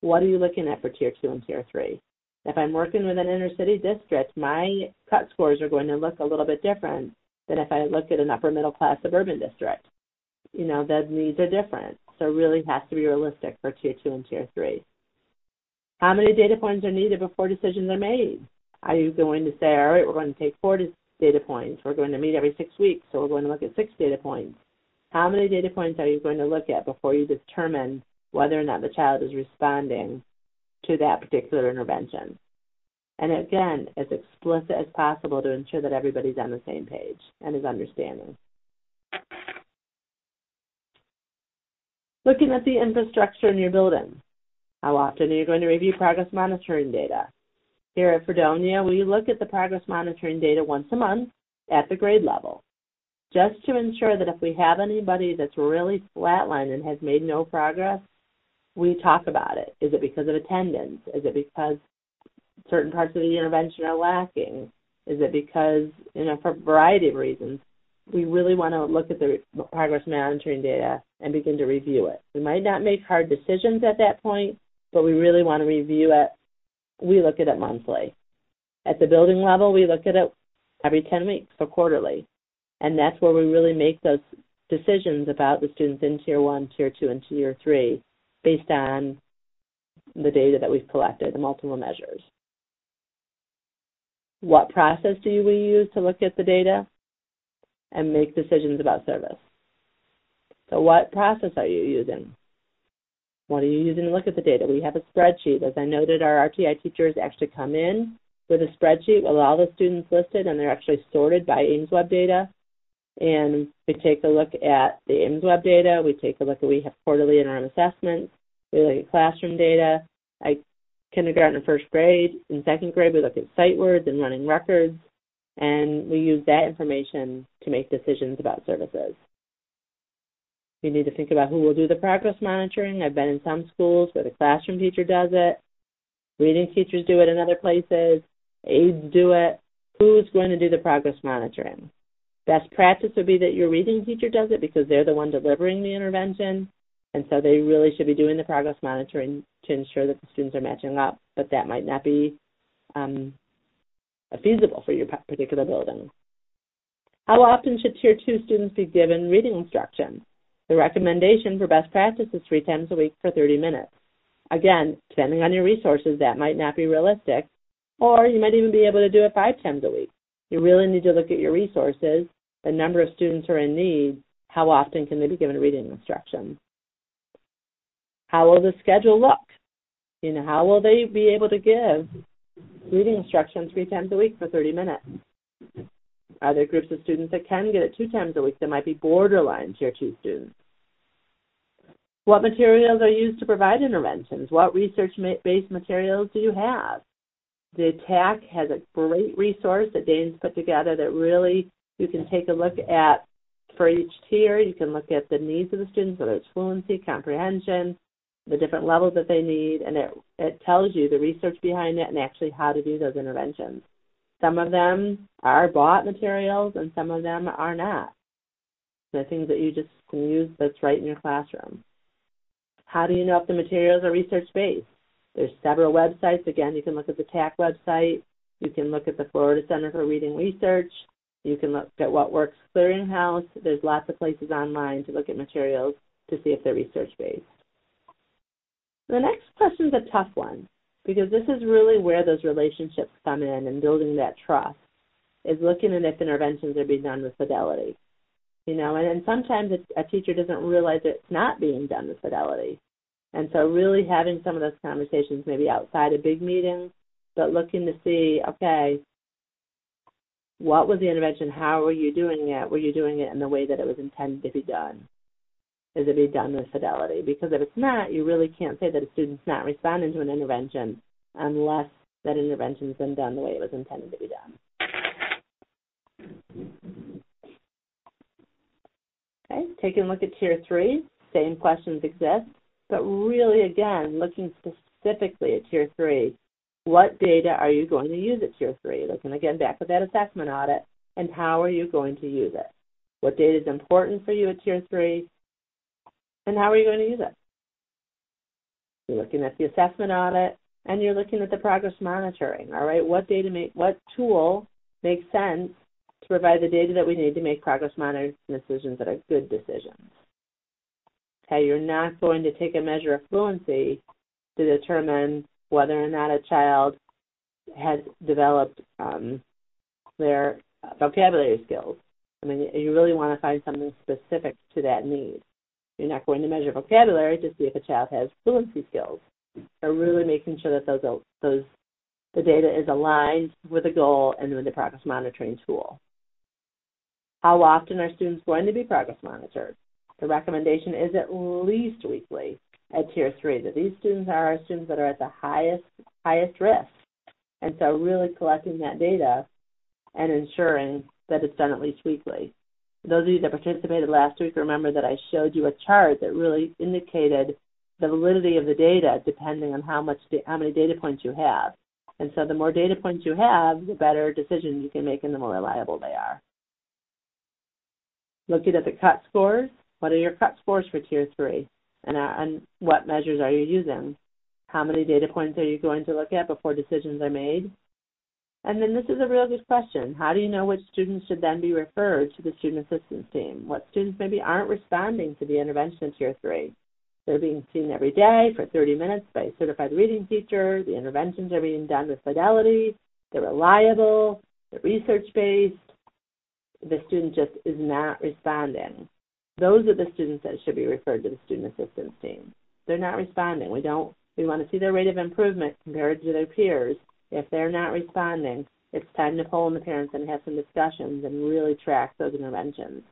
What are you looking at for Tier two and Tier three? If I'm working with an inner city district, my cut scores are going to look a little bit different than if I look at an upper middle class suburban district. You know, the needs are different. So it really has to be realistic for Tier two and Tier three. How many data points are needed before decisions are made? Are you going to say, all right, we're going to take four data points. We're going to meet every six weeks, so we're going to look at six data points. How many data points are you going to look at before you determine whether or not the child is responding to that particular intervention? And again, as explicit as possible to ensure that everybody's on the same page and is understanding. Looking at the infrastructure in your building. How often are you going to review progress monitoring data? Here at Fredonia, we look at the progress monitoring data once a month at the grade level, just to ensure that if we have anybody that's really flatlined and has made no progress, we talk about it. Is it because of attendance? Is it because certain parts of the intervention are lacking? Is it because, you know, for a variety of reasons, we really want to look at the progress monitoring data and begin to review it. We might not make hard decisions at that point, but we really want to review it. We look at it monthly. At the building level, we look at it every ten weeks or quarterly. And that's where we really make those decisions about the students in Tier one, Tier two, and Tier three based on the data that we've collected, the multiple measures. What process do we use to look at the data and make decisions about service? So what process are you using? What are you using to look at the data? We have a spreadsheet. As I noted, our R T I teachers actually come in with a spreadsheet with all the students listed, and they're actually sorted by Aimsweb data. And we take a look at the Aimsweb data. We take a look at, we have quarterly interim assessments. We look at classroom data. I, kindergarten and first grade. In second grade, we look at sight words and running records. And we use that information to make decisions about services. You need to think about who will do the progress monitoring. I've been in some schools where the classroom teacher does it. Reading teachers do it in other places. Aides do it. Who's going to do the progress monitoring? Best practice would be that your reading teacher does it because they're the one delivering the intervention, and so they really should be doing the progress monitoring to ensure that the students are matching up, but that might not be um, feasible for your particular building. How often should Tier two students be given reading instruction? The recommendation for best practice is three times a week for thirty minutes. Again, depending on your resources, that might not be realistic, or you might even be able to do it five times a week. You really need to look at your resources, the number of students who are in need, how often can they be given reading instruction. How will the schedule look? You know, how will they be able to give reading instruction three times a week for thirty minutes? Are there groups of students that can get it two times a week that might be borderline Tier two students? What materials are used to provide interventions? What research-based materials do you have? The T A C has a great resource that Dane's put together that really you can take a look at for each tier. You can look at the needs of the students, whether it's fluency, comprehension, the different levels that they need, and it, it tells you the research behind it and actually how to do those interventions. Some of them are bought materials and some of them are not. The things that you just can use that's right in your classroom. How do you know if the materials are research-based? There's several websites. Again, you can look at the T A C website. You can look at the Florida Center for Reading Research. You can look at What Works Clearinghouse. There's lots of places online to look at materials to see if they're research-based. The next question is a tough one because this is really where those relationships come in and building that trust is looking at if interventions are being done with fidelity. You know, and, and sometimes a, a teacher doesn't realize that it's not being done with fidelity. And so really having some of those conversations maybe outside a big meeting, but looking to see, okay, what was the intervention? How were you doing it? Were you doing it in the way that it was intended to be done? Is it being done with fidelity? Because if it's not, you really can't say that a student's not responding to an intervention unless that intervention's been done the way it was intended to be done. Okay, taking a look at Tier three, same questions exist. But really, again, looking specifically at Tier three, what data are you going to use at Tier three? Looking again back at that assessment audit, and how are you going to use it? What data is important for you at Tier three, and how are you going to use it? You're looking at the assessment audit, and you're looking at the progress monitoring. All right, what data make, what tool makes sense to provide the data that we need to make progress monitoring decisions that are good decisions. Okay, you're not going to take a measure of fluency to determine whether or not a child has developed um, their vocabulary skills. I mean, you really want to find something specific to that need. You're not going to measure vocabulary to see if a child has fluency skills. So really making sure that those those the data is aligned with the goal and with the progress monitoring tool. How often are students going to be progress monitored? The recommendation is at least weekly at Tier three, that these students are our students that are at the highest highest risk. And so really collecting that data and ensuring that it's done at least weekly. Those of you that participated last week, remember that I showed you a chart that really indicated the validity of the data depending on how much how many data points you have. And so the more data points you have, the better decisions you can make and the more reliable they are. Looking at the cut scores, what are your cut scores for Tier three? And, uh, and what measures are you using? How many data points are you going to look at before decisions are made? And then this is a real good question. How do you know which students should then be referred to the student assistance team? What students maybe aren't responding to the intervention in Tier three? They're being seen every day for thirty minutes by a certified reading teacher. The interventions are being done with fidelity. They're reliable. They're research-based. The student just is not responding. Those are the students that should be referred to the student assistance team. They're not responding. We don't. We want to see their rate of improvement compared to their peers. If they're not responding, it's time to pull in the parents and have some discussions and really track those interventions.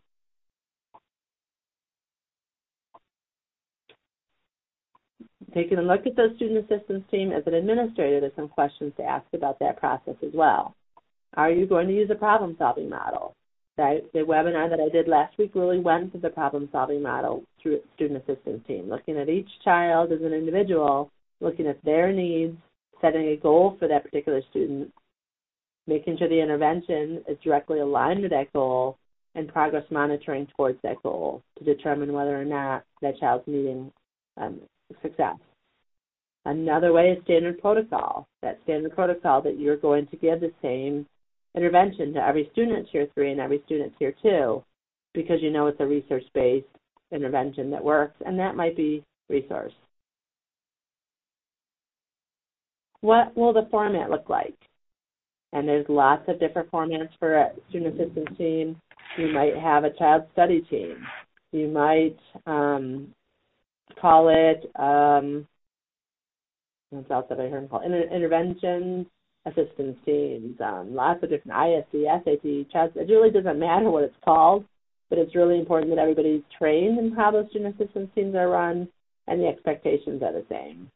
Taking a look at those student assistance team, as an administrator, there's some questions to ask about that process as well. Are you going to use a problem-solving model? Right? The webinar that I did last week really went through the problem-solving model through the student assistance team, looking at each child as an individual, looking at their needs, setting a goal for that particular student, making sure the intervention is directly aligned with that goal, and progress monitoring towards that goal to determine whether or not that child's meeting um, success. Another way is standard protocol. That standard protocol that you're going to give the same intervention to every student at Tier three and every student at Tier two, because you know it's a research-based intervention that works, and that might be resource. What will the format look like? And there's lots of different formats for a student assistance team. You might have a child study team. You might um, call it, um, what else have I heard called? Inter- intervention assistance teams, um, lots of different I S D, S A T, child. It really doesn't matter what it's called, but it's really important that everybody's trained in how those student assistance teams are run and the expectations are the same.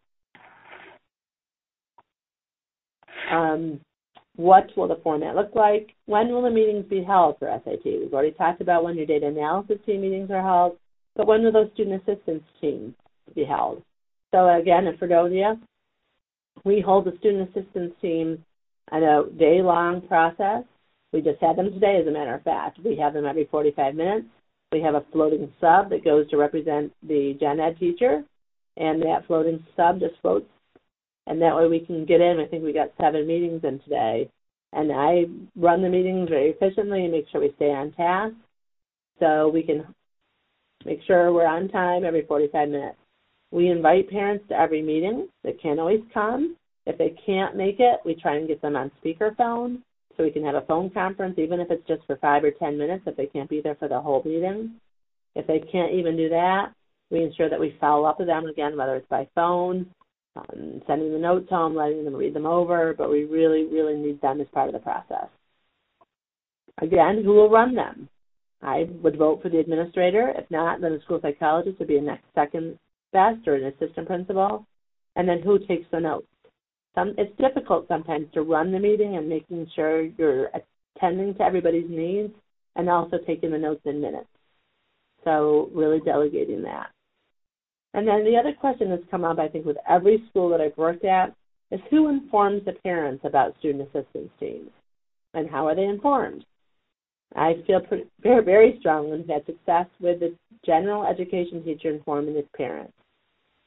Um, what will the format look like? When will the meetings be held for S A T? We've already talked about when your data analysis team meetings are held, but when will those student assistance teams be held? So again, in Fredonia, we hold the student assistance team at a day-long process. We just had them today, as a matter of fact. We have them every forty-five minutes. We have a floating sub that goes to represent the gen ed teacher, and that floating sub just floats. And that way we can get in. I think we got seven meetings in today. And I run the meetings very efficiently and make sure we stay on task so we can make sure we're on time every forty-five minutes. We invite parents to every meeting. They can't always come. If they can't make it, we try and get them on speakerphone so we can have a phone conference, even if it's just for five or ten minutes if they can't be there for the whole meeting. If they can't even do that, we ensure that we follow up with them again, whether it's by phone, um, sending the notes home, letting them read them over, but we really, really need them as part of the process. Again, who will run them? I would vote for the administrator. If not, then a school psychologist would be a next second best, or an assistant principal. And then who takes the notes? Some, it's difficult sometimes to run the meeting and making sure you're attending to everybody's needs and also taking the notes in minutes. So really delegating that. And then the other question that's come up, I think, with every school that I've worked at is who informs the parents about student assistance teams and how are they informed? I feel pretty, very, very strongly we've had success with the general education teacher informing his parents.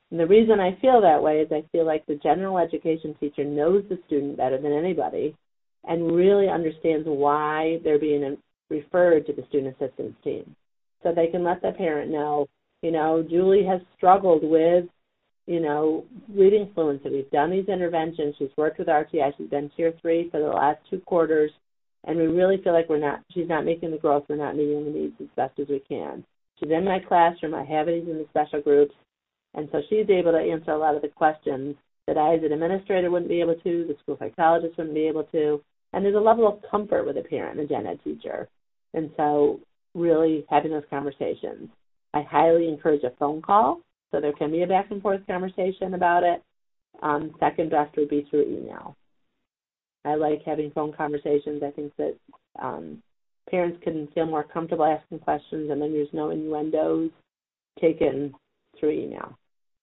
And the reason I feel that way is I feel like the general education teacher knows the student better than anybody and really understands why they're being referred to the student assistance team. So they can let the parent know, you know, Julie has struggled with, you know, reading fluency. We've done these interventions. She's worked with R T I. She's been tier three for the last two quarters. And we really feel like we're not, she's not making the growth. We're not meeting the needs as best as we can. She's in my classroom. I have these in the special groups. And so she's able to answer a lot of the questions that I, as an administrator, wouldn't be able to, the school psychologist wouldn't be able to. And there's a level of comfort with a parent and a gen ed teacher. And so really having those conversations. I highly encourage a phone call so there can be a back and forth conversation about it. Um, second best would be through email. I like having phone conversations. I think that um, parents can feel more comfortable asking questions, and then there's no innuendos taken through email.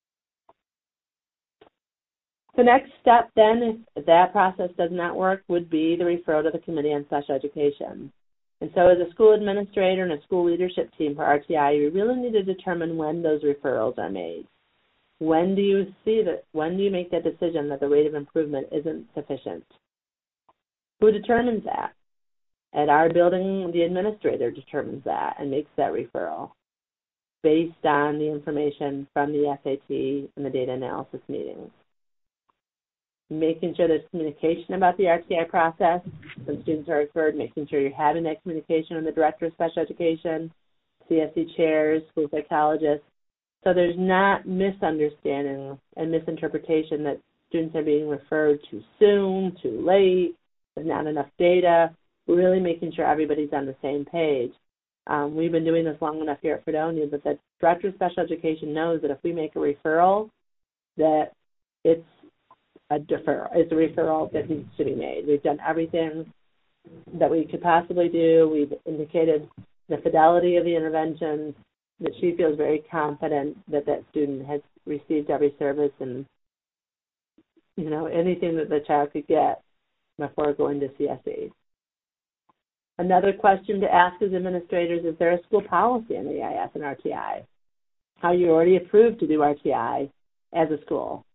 The next step then, if that process does not work, would be the referral to the Committee on Special Education. And so as a school administrator and a school leadership team for R T I, you really need to determine when those referrals are made. When do you see that, when do you make that decision that the rate of improvement isn't sufficient? Who determines that? At our building, the administrator determines that and makes that referral based on the information from the S A T and the data analysis meetings. Making sure there's communication about the R T I process when students are referred, making sure you're having that communication with the Director of Special Education, C S E chairs, school psychologists, so there's not misunderstanding and misinterpretation that students are being referred too soon, too late, there's not enough data. We're really making sure everybody's on the same page. Um, we've been doing this long enough here at Fredonia, but the Director of Special Education knows that if we make a referral, that it's a deferral, it's a referral that needs to be made. We've done everything that we could possibly do. We've indicated the fidelity of the interventions, that she feels very confident that that student has received every service and, you know, anything that the child could get before going to C S E. Another question to ask as administrators, is there a school policy on A I S and R T I? Are you already approved to do R T I as a school?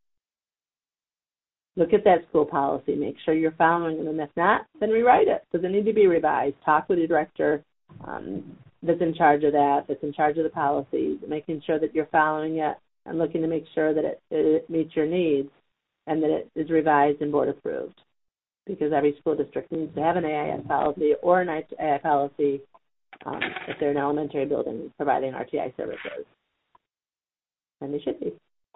Look at that school policy. Make sure you're following it, and if not, then rewrite it. Does it need to be revised? Talk with your director um, that's in charge of that, that's in charge of the policies, making sure that you're following it and looking to make sure that it, it meets your needs and that it is revised and board approved. Because every school district needs to have an A I S policy or an A I policy um, if they're an elementary building providing R T I services. And they should be.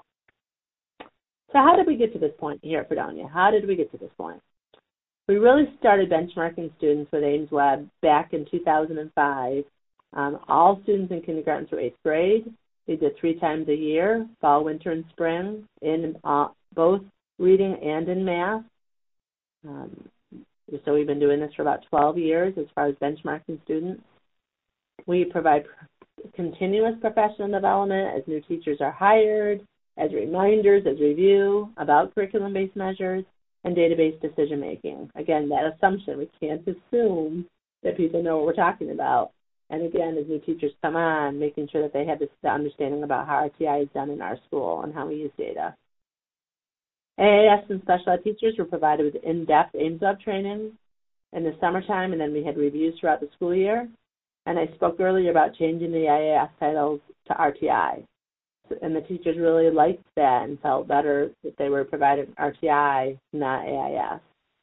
So how did we get to this point here at Fredonia? How did we get to this point? We really started benchmarking students with AIMSweb back in two thousand five. Um, all students in kindergarten through eighth grade. We did three times a year, fall, winter, and spring, in uh, both reading and in math. Um, so we've been doing this for about twelve years as far as benchmarking students. We provide continuous professional development as new teachers are hired, as reminders, as review about curriculum-based measures, and database decision-making. Again, that assumption, we can't assume that people know what we're talking about. And again, as new teachers come on, making sure that they have this understanding about how R T I is done in our school and how we use data. A I S and special ed teachers were provided with in-depth AIMSweb training in the summertime, and then we had reviews throughout the school year. And I spoke earlier about changing the I A S titles to R T I. And the teachers really liked that and felt better that they were provided R T I, not A I S.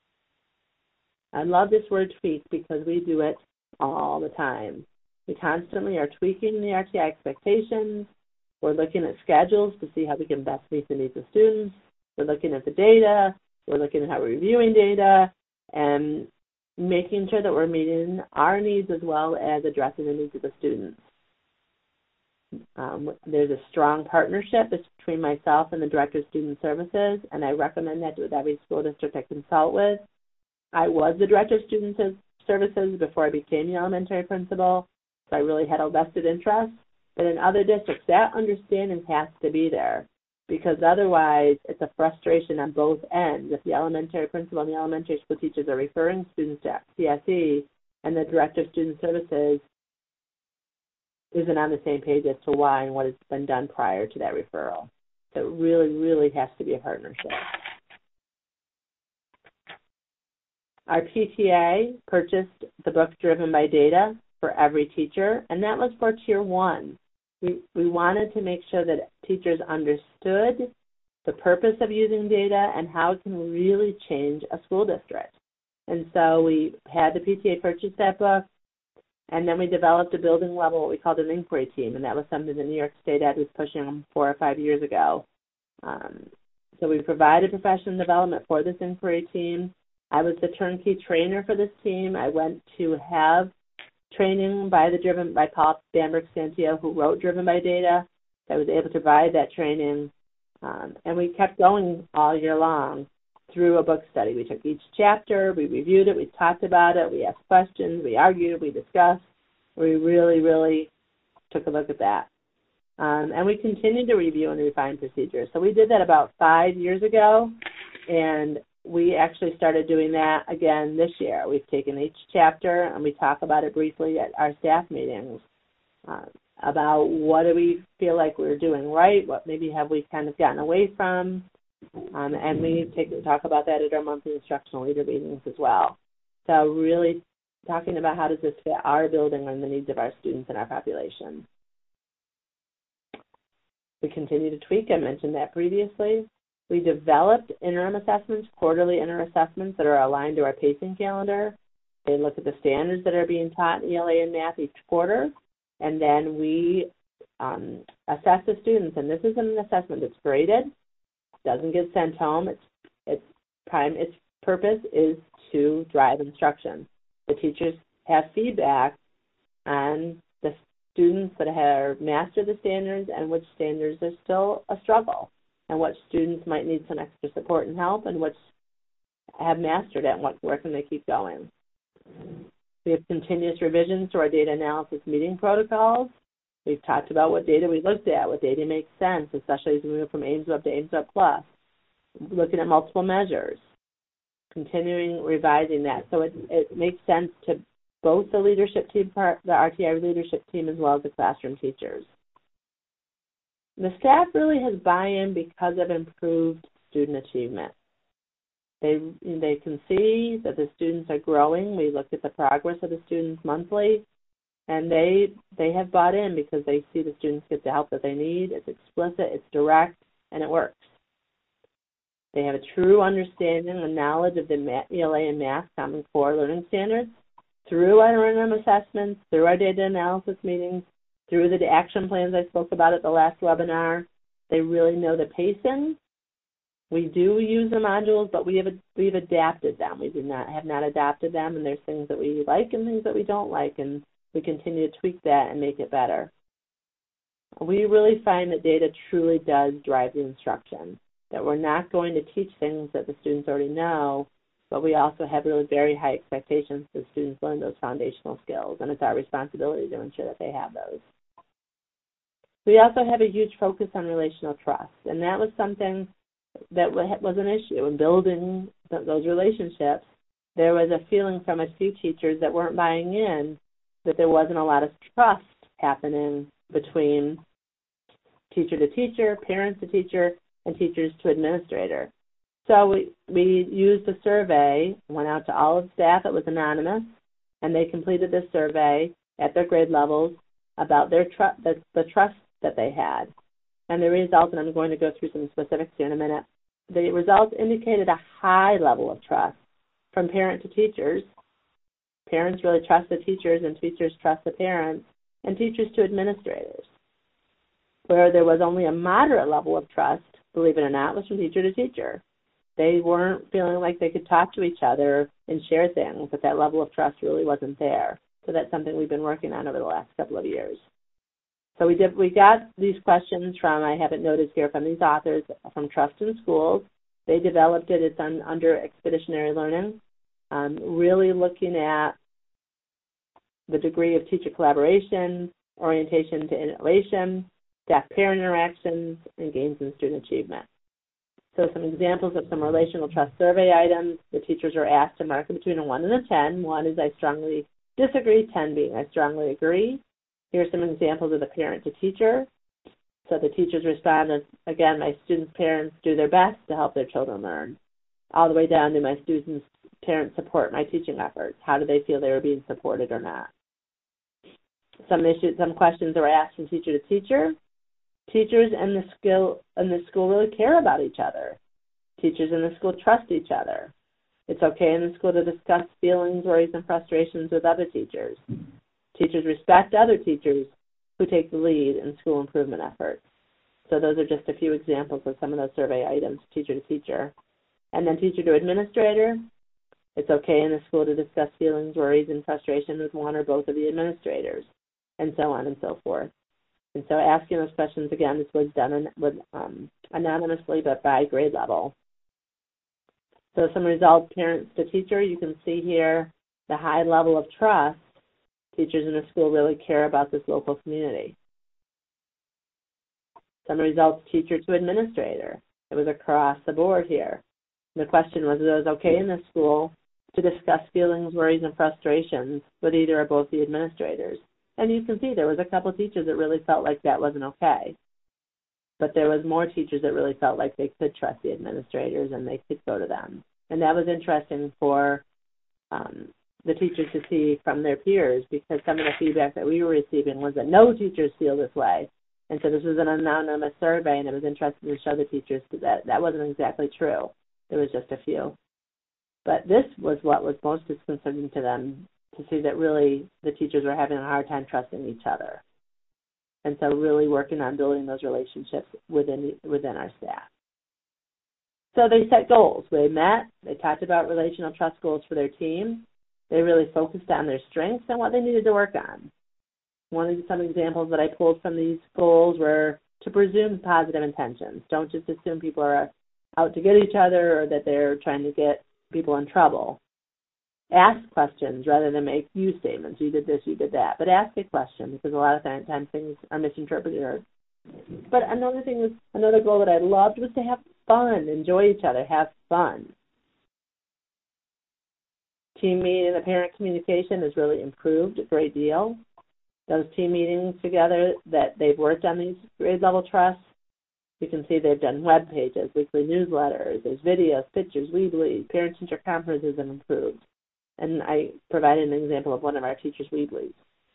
I love this word tweak because we do it all the time. We constantly are tweaking the R T I expectations. We're looking at schedules to see how we can best meet the needs of students. We're looking at the data. We're looking at how we're reviewing data and making sure that we're meeting our needs as well as addressing the needs of the students. Um, there's a strong partnership between myself and the Director of Student Services, and I recommend that with every school district I consult with. I was the Director of Student Services before I became the elementary principal, so I really had a vested interest. But in other districts, that understanding has to be there, because otherwise it's a frustration on both ends. If the elementary principal and the elementary school teachers are referring students to C S E and the Director of Student Services isn't on the same page as to why and what has been done prior to that referral. So it really, really has to be a partnership. Our P T A purchased the book Driven by Data for every teacher, and that was for Tier one. We, we wanted to make sure that teachers understood the purpose of using data and how it can really change a school district. And so we had the P T A purchase that book, and then we developed a building level, what we called an inquiry team, and that was something that New York State Ed was pushing four or five years ago. Um, so we provided professional development for this inquiry team. I was the turnkey trainer for this team. I went to have training by the Driven by Paul Bamberg Santio, who wrote Driven by Data. I was able to provide that training, um, and we kept going all year long through a book study. We took each chapter, we reviewed it, we talked about it, we asked questions, we argued, we discussed. We really, really took a look at that. Um, and we continued to review and refine procedures. So we did that about five years ago, and we actually started doing that again this year. We've taken each chapter and we talk about it briefly at our staff meetings uh, about what do we feel like we're doing right, what maybe have we kind of gotten away from, um, and we take talk about that at our monthly instructional leader meetings as well. So really talking about how does this fit our building and the needs of our students and our population. We continue to tweak. I mentioned that previously. We developed interim assessments, quarterly interim assessments that are aligned to our pacing calendar. They look at the standards that are being taught in E L A and math each quarter, and then we um, assess the students. And this isn't an assessment that's graded, doesn't get sent home. It's its prime its purpose is to drive instruction. The teachers have feedback on the students that have mastered the standards and which standards are still a struggle, and what students might need some extra support and help, and which have mastered it, and what, where can they keep going. We have continuous revisions to our data analysis meeting protocols. We've talked about what data we looked at, what data makes sense, especially as we move from AIMSWeb to AIMSWeb Plus, looking at multiple measures, continuing revising that. So it, it makes sense to both the leadership team, part, the R T I leadership team, as well as the classroom teachers. The staff really has buy-in because of improved student achievement. They they can see that the students are growing. We look at the progress of the students monthly, and they they have bought in because they see the students get the help that they need. It's explicit, it's direct, and it works. They have a true understanding and knowledge of the E L A and Math Common Core learning standards through our interim assessments, through our data analysis meetings, through the action plans I spoke about at the last webinar. They really know the pacing. We do use the modules, but we have we've adapted them. We do not have not adopted them, and there's things that we like and things that we don't like, and we continue to tweak that and make it better. We really find that data truly does drive the instruction, that we're not going to teach things that the students already know, but we also have really very high expectations that students learn those foundational skills, and it's our responsibility to ensure that they have those. We also have a huge focus on relational trust, and that was something that was an issue in building those relationships. There was a feeling from a few teachers that weren't buying in that there wasn't a lot of trust happening between teacher to teacher, parent to teacher, and teachers to administrator. So we, we used a survey, went out to all of the staff. It was anonymous, and they completed this survey at their grade levels about their tr- the, the trust that they had. And the results, and I'm going to go through some specifics here in a minute, the results indicated a high level of trust from parent to teachers. Parents really trust the teachers, and teachers trust the parents, and teachers to administrators. Where there was only a moderate level of trust, believe it or not, was from teacher to teacher. They weren't feeling like they could talk to each other and share things, but that level of trust really wasn't there. So that's something we've been working on over the last couple of years. So we did. We got these questions from, I have it noted here, from these authors from Trust in Schools. They developed it. It's on, under Expeditionary Learning, um, really looking at the degree of teacher collaboration, orientation to innovation, staff-parent interactions, and gains in student achievement. So some examples of some relational trust survey items. The teachers are asked to mark it between a one and a ten. one is I strongly disagree, ten being I strongly agree. Here are some examples of the parent to teacher. So the teachers responded, again, my students' parents do their best to help their children learn, all the way down to my students' parents support my teaching efforts. How do they feel they were being supported or not? Some issues, some questions that were asked from teacher to teacher. Teachers in the school in the school really care about each other. Teachers in the school trust each other. It's okay in the school to discuss feelings, worries, and frustrations with other teachers. Teachers respect other teachers who take the lead in school improvement efforts. So those are just a few examples of some of those survey items, teacher to teacher. And then teacher to administrator, it's okay in the school to discuss feelings, worries, and frustration with one or both of the administrators, and so on and so forth. And so asking those questions, again, this was done with, um, anonymously, but by grade level. So some results, parents to teacher, you can see here the high level of trust. Teachers in the school really care about this local community. Some results, teacher to administrator. It was across the board here. The question was, was it okay in the school to discuss feelings, worries, and frustrations with either or both the administrators? And you can see there was a couple teachers that really felt like that wasn't okay. But there was more teachers that really felt like they could trust the administrators and they could go to them. And that was interesting for um, the teachers to see from their peers, because some of the feedback that we were receiving was that no teachers feel this way. And so this was an anonymous survey, and it was interesting to show the teachers that that wasn't exactly true. There was just a few. But this was what was most disconcerting to them, to see that really the teachers were having a hard time trusting each other. And so really working on building those relationships within within our staff. So they set goals. They met. They talked about relational trust goals for their team. They really focused on their strengths and what they needed to work on. One of some examples that I pulled from these goals were to presume positive intentions. Don't just assume people are out to get each other or that they're trying to get people in trouble. Ask questions rather than make you statements. You did this, you did that. But ask a question, because a lot of times things are misinterpreted. But another thing was, another goal that I loved was to have fun, enjoy each other, have fun. Team meeting and parent communication has really improved a great deal. Those team meetings together that they've worked on these grade level trusts, you can see they've done web pages, weekly newsletters, there's videos, pictures, Weebly, parent-teacher conferences have improved. And I provided an example of one of our teachers' Weeblies.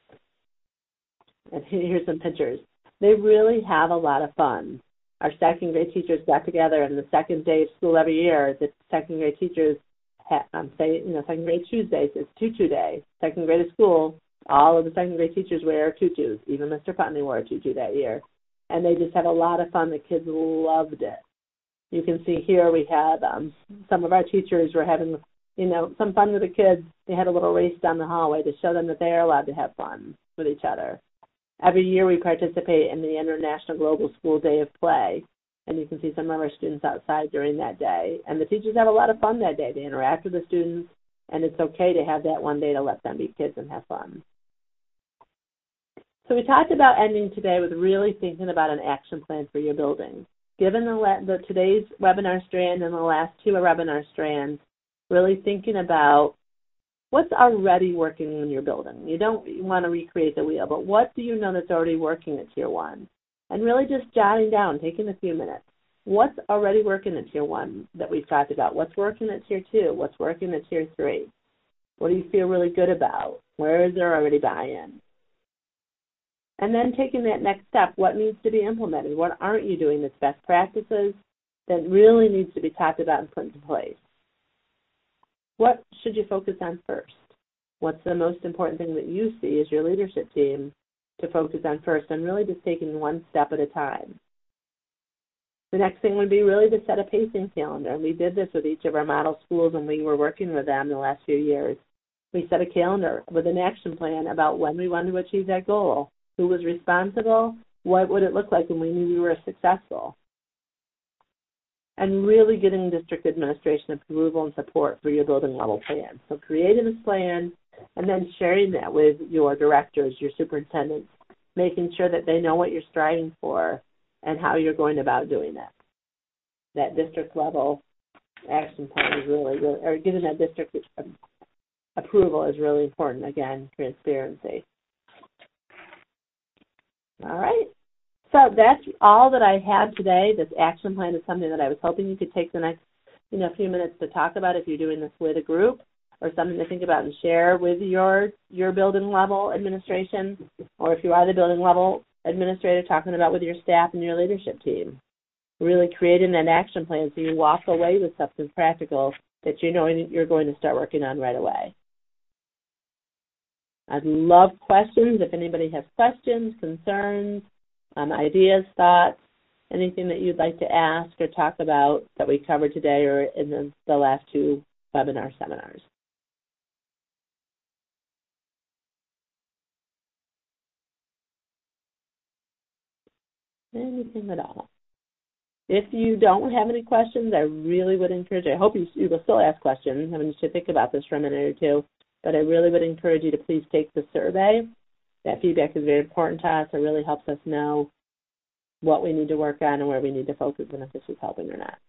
And here's some pictures. They really have a lot of fun. Our second grade teachers got together, and the second day of school every year, the second grade teachers ha- um, say, you know, second grade Tuesdays is tutu day. Second grade of school, all of the second grade teachers wear tutus. Even Mister Putney wore a tutu that year. And they just had a lot of fun. The kids loved it. You can see here we had um, some of our teachers were having, you know, some fun with the kids. They had a little race down the hallway to show them that they are allowed to have fun with each other. Every year we participate in the International Global School Day of Play, and you can see some of our students outside during that day. And the teachers have a lot of fun that day. They interact with the students, and it's okay to have that one day to let them be kids and have fun. So we talked about ending today with really thinking about an action plan for your building. Given the, the today's webinar strand and the last two webinar strands, really thinking about what's already working in your building. You don't want to recreate the wheel, but what do you know that's already working at Tier one? And really just jotting down, taking a few minutes. What's already working at Tier one that we've talked about? What's working at Tier two? What's working at Tier three? What do you feel really good about? Where is there already buy-in? And then taking that next step, what needs to be implemented? What aren't you doing that's best practices that really needs to be talked about and put into place? What should you focus on first? What's the most important thing that you see as your leadership team to focus on first, and really just taking one step at a time? The next thing would be really to set a pacing calendar, and we did this with each of our model schools when we were working with them the last few years. We set a calendar with an action plan about when we wanted to achieve that goal. Who was responsible? What would it look like when we knew we were successful? And really getting district administration approval and support for your building level plan. So creating this plan and then sharing that with your directors, your superintendents, making sure that they know what you're striving for and how you're going about doing that. That district level action plan is really, really, or getting that district approval is really important. Again, transparency. All right. So that's all that I had today. This action plan is something that I was hoping you could take the next, you know, few minutes to talk about if you're doing this with a group, or something to think about and share with your your building level administration, or if you are the building level administrator, talking about with your staff and your leadership team. Really creating that action plan so you walk away with something practical that you know you're going to start working on right away. I'd love questions. If anybody has questions, concerns, um, ideas, thoughts, anything that you'd like to ask or talk about that we covered today or in the, the last two webinar seminars. Anything at all. If you don't have any questions, I really would encourage, I hope you, you will still ask questions. I mean, you should think about this for a minute or two, but I really would encourage you to please take the survey. That feedback is very important to us. It really helps us know what we need to work on and where we need to focus and if this is helping or not.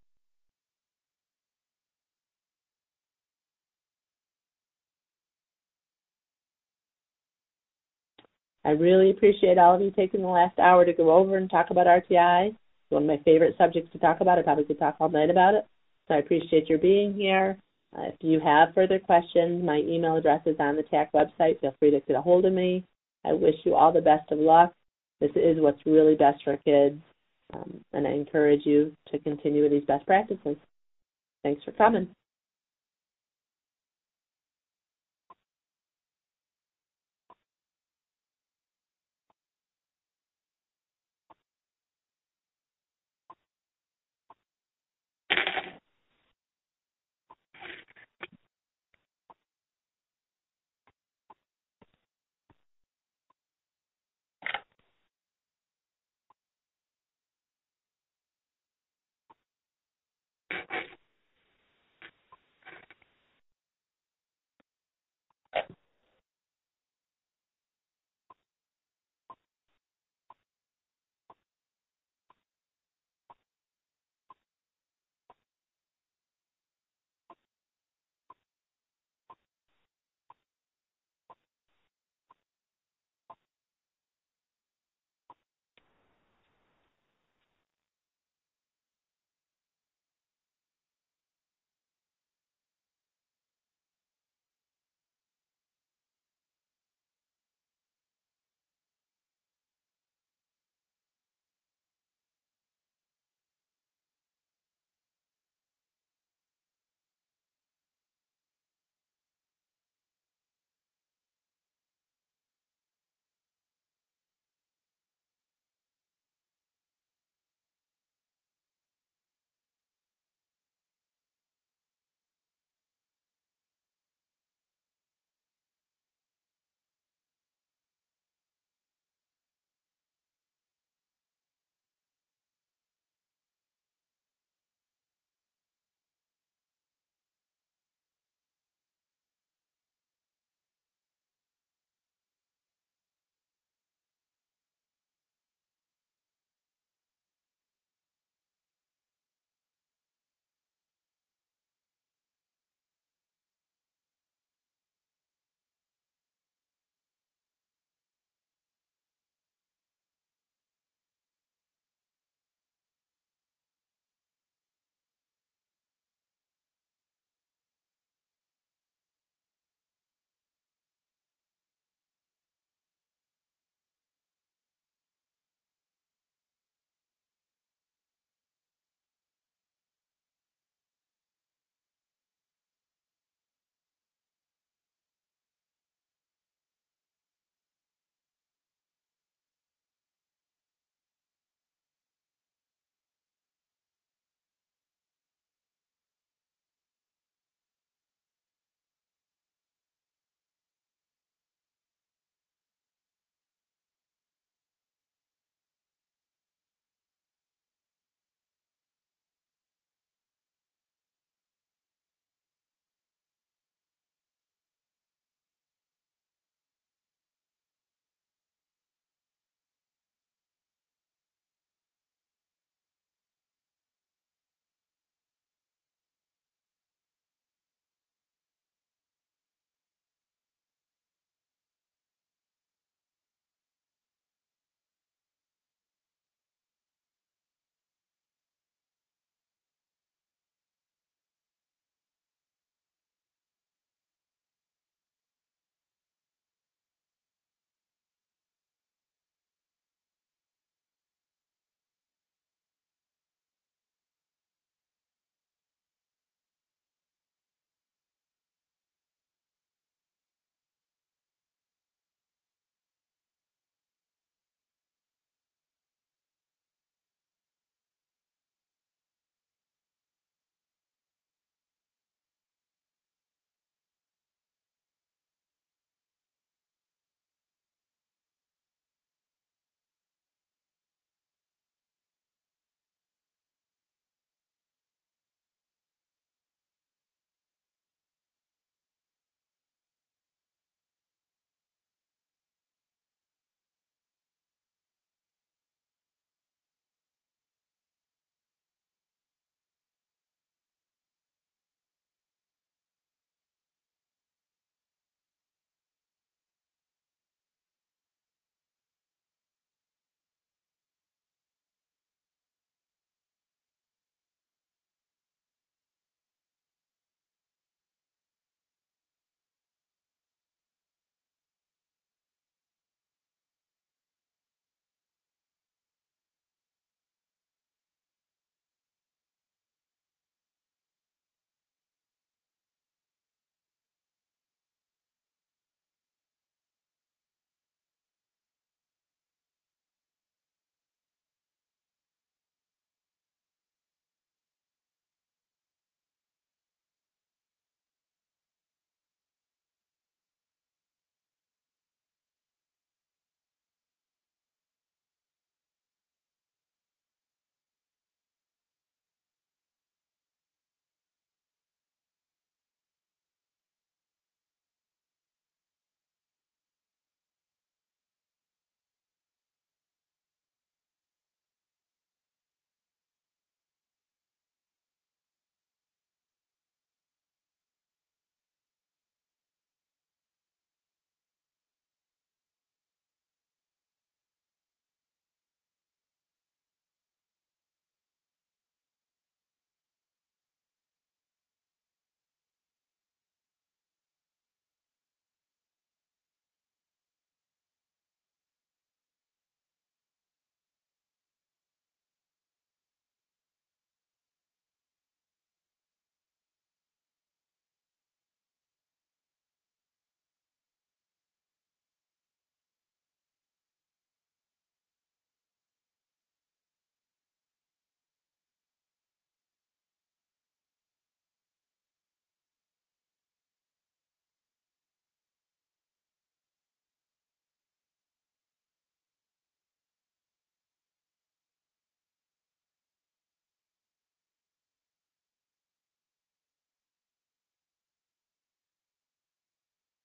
I really appreciate all of you taking the last hour to go over and talk about R T I. It's one of my favorite subjects to talk about. I probably could talk all night about it. So I appreciate your being here. Uh, if you have further questions, my email address is on the T A C website. Feel free to get a hold of me. I wish you all the best of luck. This is what's really best for kids, um, and I encourage you to continue with these best practices. Thanks for coming.